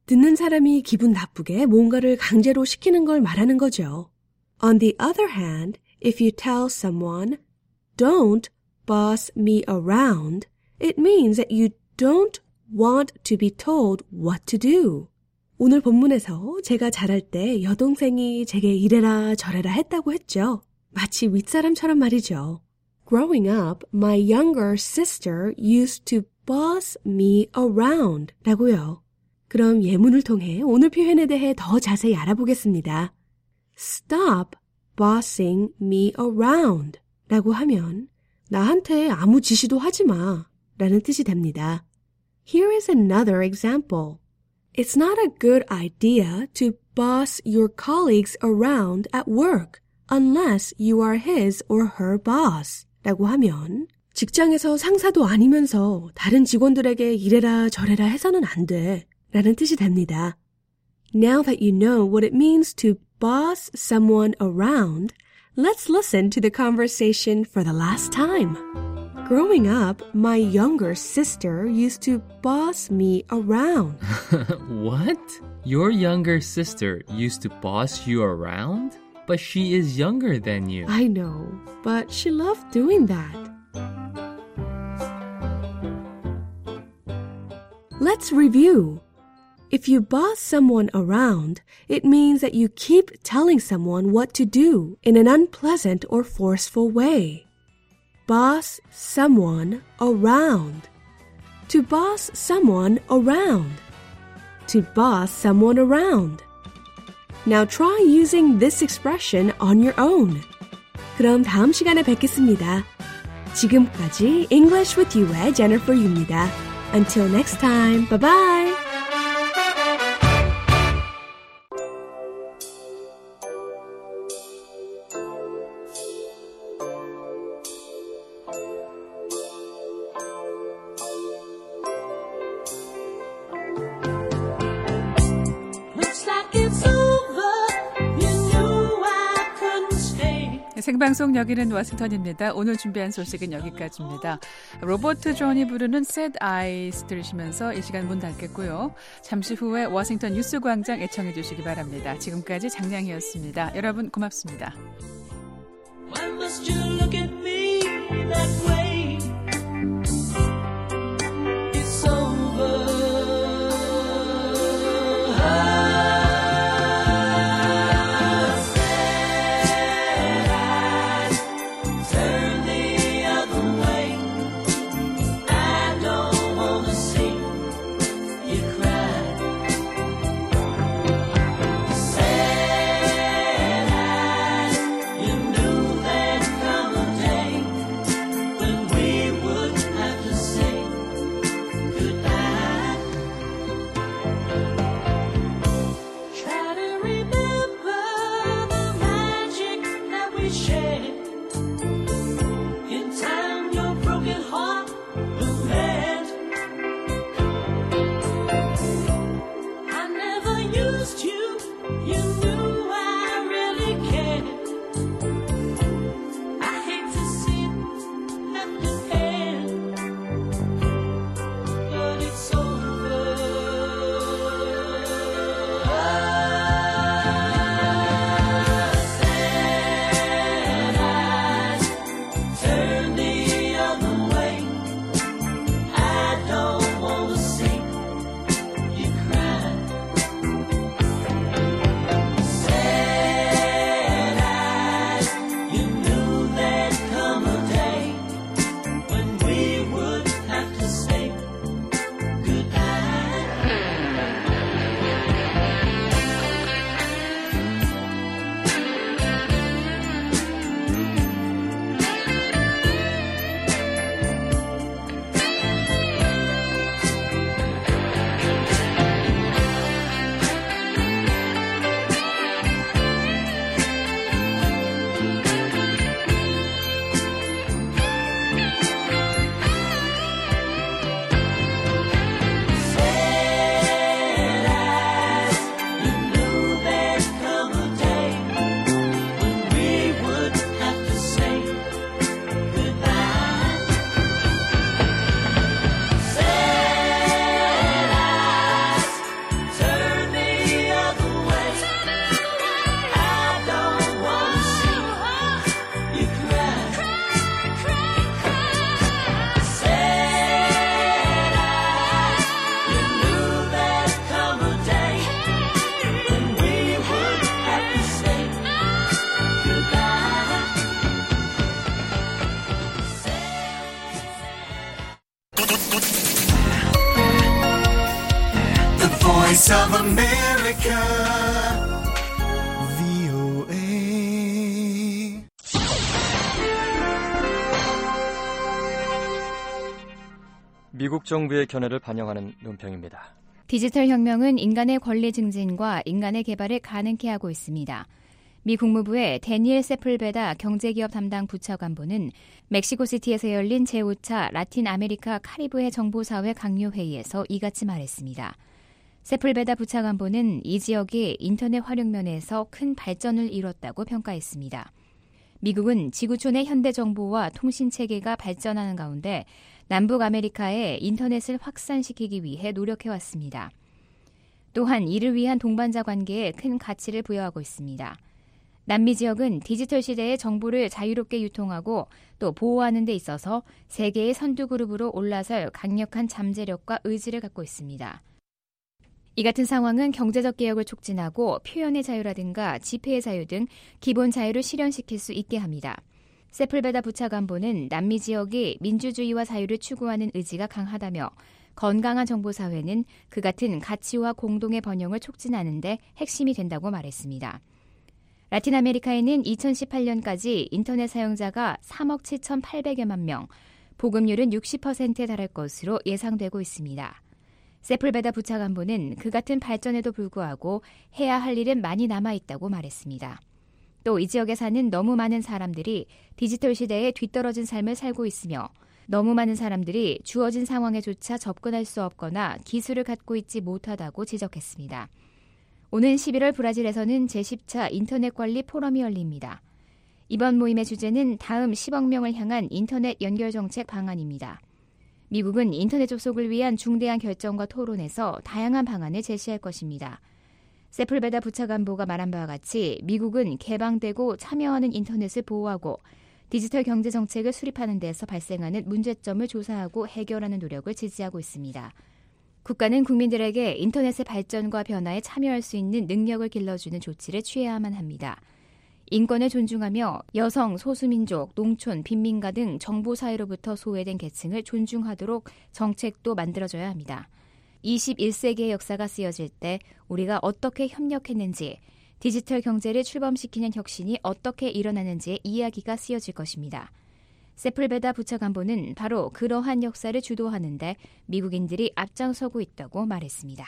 듣는 사람이 기분 나쁘게 뭔가를 강제로 시키는 걸 말하는 거죠. On the other hand, if you tell someone, don't boss me around, it means that you don't want to be told what to do. 오늘 본문에서 제가 자랄 때 여동생이 제게 이래라 저래라 했다고 했죠. 마치 윗사람처럼 말이죠. Growing up, my younger sister used to boss me around 라고요. 그럼 예문을 통해 오늘 표현에 대해 더 자세히 알아보겠습니다. Stop bossing me around 라고 하면 나한테 아무 지시도 하지 마 라는 뜻이 됩니다. Here is another example. It's not a good idea to boss your colleagues around at work unless you are his or her boss 라고 하면 직장에서 상사도 아니면서 다른 직원들에게 이래라 저래라 해서는 안 돼 라는 뜻이 됩니다. Now that you know what it means to boss someone around, let's listen to the conversation for the last time. Growing up, my younger sister used to boss me around. What? Your younger sister used to boss you around? But she is younger than you. I know, but she loved doing that. Let's review. If you boss someone around, it means that you keep telling someone what to do in an unpleasant or forceful way. Boss someone around. To boss someone around. To boss someone around. Now try using this expression on your own. 그럼 다음 시간에 뵙겠습니다. 지금까지 English with You의 Jennifer Yu입니다. Until next time, bye-bye! 생방송 여기는 워싱턴입니다. 오늘 준비한 소식은 여기까지입니다. 로버트 존이 부르는 Sad Eyes 들으시면서 이 시간 문 닫겠고요. 잠시 후에 워싱턴 뉴스광장 애청해 주시기 바랍니다. 지금까지 장량이었습니다. 여러분 고맙습니다. Why must you look at me that way? It's over. When America, 브이오에이. 미국 정부의 견해를 반영하는 논평입니다. 디지털 혁명은 인간의 권리 증진과 인간의 개발을 가능케 하고 있습니다. 미 국무부의 데니엘 세플베다 경제기업 담당 부차관보는 멕시코시티에서 열린 제오 차 라틴 아메리카 카리브해 정보사회 강요회의에서 이같이 말했습니다. 세플베다 부차관보는 이 지역이 인터넷 활용 면에서 큰 발전을 이뤘다고 평가했습니다. 미국은 지구촌의 현대 정보와 통신 체계가 발전하는 가운데 남북 아메리카에 인터넷을 확산시키기 위해 노력해왔습니다. 또한 이를 위한 동반자 관계에 큰 가치를 부여하고 있습니다. 남미 지역은 디지털 시대의 정보를 자유롭게 유통하고 또 보호하는 데 있어서 세계의 선두 그룹으로 올라설 강력한 잠재력과 의지를 갖고 있습니다. 이 같은 상황은 경제적 개혁을 촉진하고 표현의 자유라든가 집회의 자유 등 기본 자유를 실현시킬 수 있게 합니다. 세플베다 부차관보는 남미 지역이 민주주의와 자유를 추구하는 의지가 강하다며 건강한 정보사회는 그 같은 가치와 공동의 번영을 촉진하는 데 핵심이 된다고 말했습니다. 라틴 아메리카에는 이천십팔 년까지 인터넷 사용자가 삼억 칠천팔백여만 명, 보급률은 육십 퍼센트에 달할 것으로 예상되고 있습니다. 세플베다 부차관보는 그 같은 발전에도 불구하고 해야 할 일은 많이 남아있다고 말했습니다. 또 이 지역에 사는 너무 많은 사람들이 디지털 시대에 뒤떨어진 삶을 살고 있으며 너무 많은 사람들이 주어진 상황에조차 접근할 수 없거나 기술을 갖고 있지 못하다고 지적했습니다. 오는 십일월 브라질에서는 제십 차 인터넷 관리 포럼이 열립니다. 이번 모임의 주제는 다음 십억 명을 향한 인터넷 연결 정책 방안입니다. 미국은 인터넷 접속을 위한 중대한 결정과 토론에서 다양한 방안을 제시할 것입니다. 세플베다 부차관보가 말한 바와 같이 미국은 개방되고 참여하는 인터넷을 보호하고 디지털 경제 정책을 수립하는 데서 발생하는 문제점을 조사하고 해결하는 노력을 지지하고 있습니다. 국가는 국민들에게 인터넷의 발전과 변화에 참여할 수 있는 능력을 길러주는 조치를 취해야만 합니다. 인권을 존중하며 여성, 소수민족, 농촌, 빈민가 등 정보사회로부터 소외된 계층을 존중하도록 정책도 만들어져야 합니다. 이십일 세기의 역사가 쓰여질 때 우리가 어떻게 협력했는지, 디지털 경제를 출범시키는 혁신이 어떻게 일어나는지의 이야기가 쓰여질 것입니다. 세플베다 부차관보는 바로 그러한 역사를 주도하는데 미국인들이 앞장서고 있다고 말했습니다.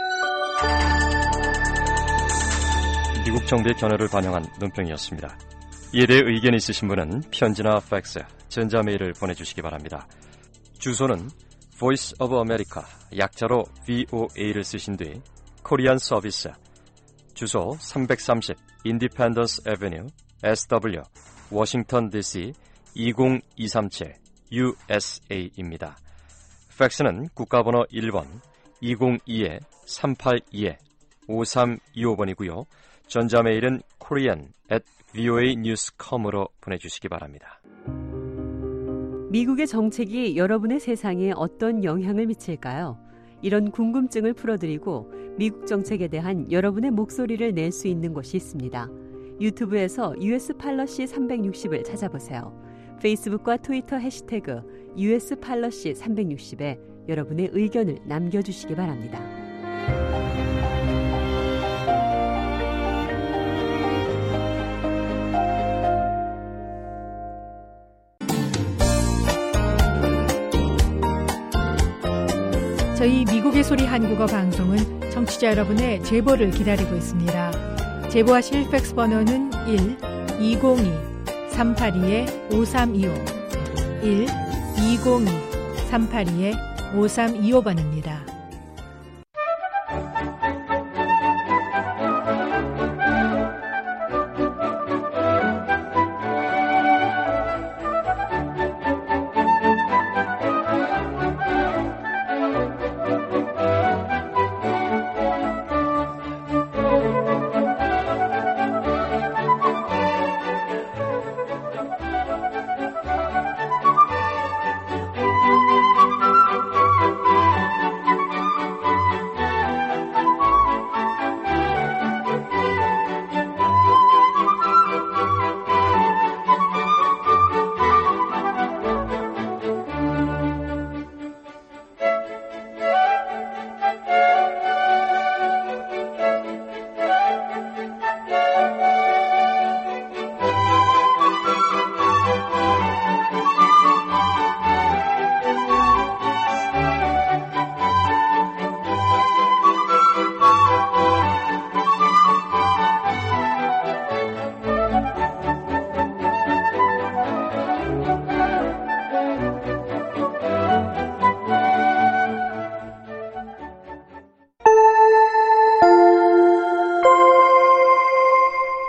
미국 정부의 견해를 반영한 논평이었습니다. 이에 대해 의견이 있으신 분은 편지나 팩스, 전자메일을 보내주시기 바랍니다. 주소는 Voice of America, 약자로 브이오에이를 쓰신 뒤 코리안 서비스, 주소 삼백삼십 Independence Avenue, 에스더블유, 워싱턴 디씨 이공이삼칠 유에스에이입니다. 팩스는 국가번호 일 번 이공이 삼팔이 오삼이오 번이고요. 전자메일은 korean at 브이오에이 뉴스 닷컴으로 보내주시기 바랍니다. 미국의 정책이 여러분의 세상에 어떤 영향을 미칠까요? 이런 궁금증을 풀어드리고 미국 정책에 대한 여러분의 목소리를 낼 수 있는 곳이 있습니다. 유튜브에서 유에스 팔러시 삼백육십을 찾아보세요. 페이스북과 트위터 해시태그 유에스 팔러시 삼백육십에 여러분의 의견을 남겨주시기 바랍니다. 저희 미국의 소리 한국어 방송은 청취자 여러분의 제보를 기다리고 있습니다. 제보하실 팩스 번호는 일 이공이 삼팔이 오삼이오 일 이공이 삼팔이 오삼이오 번입니다.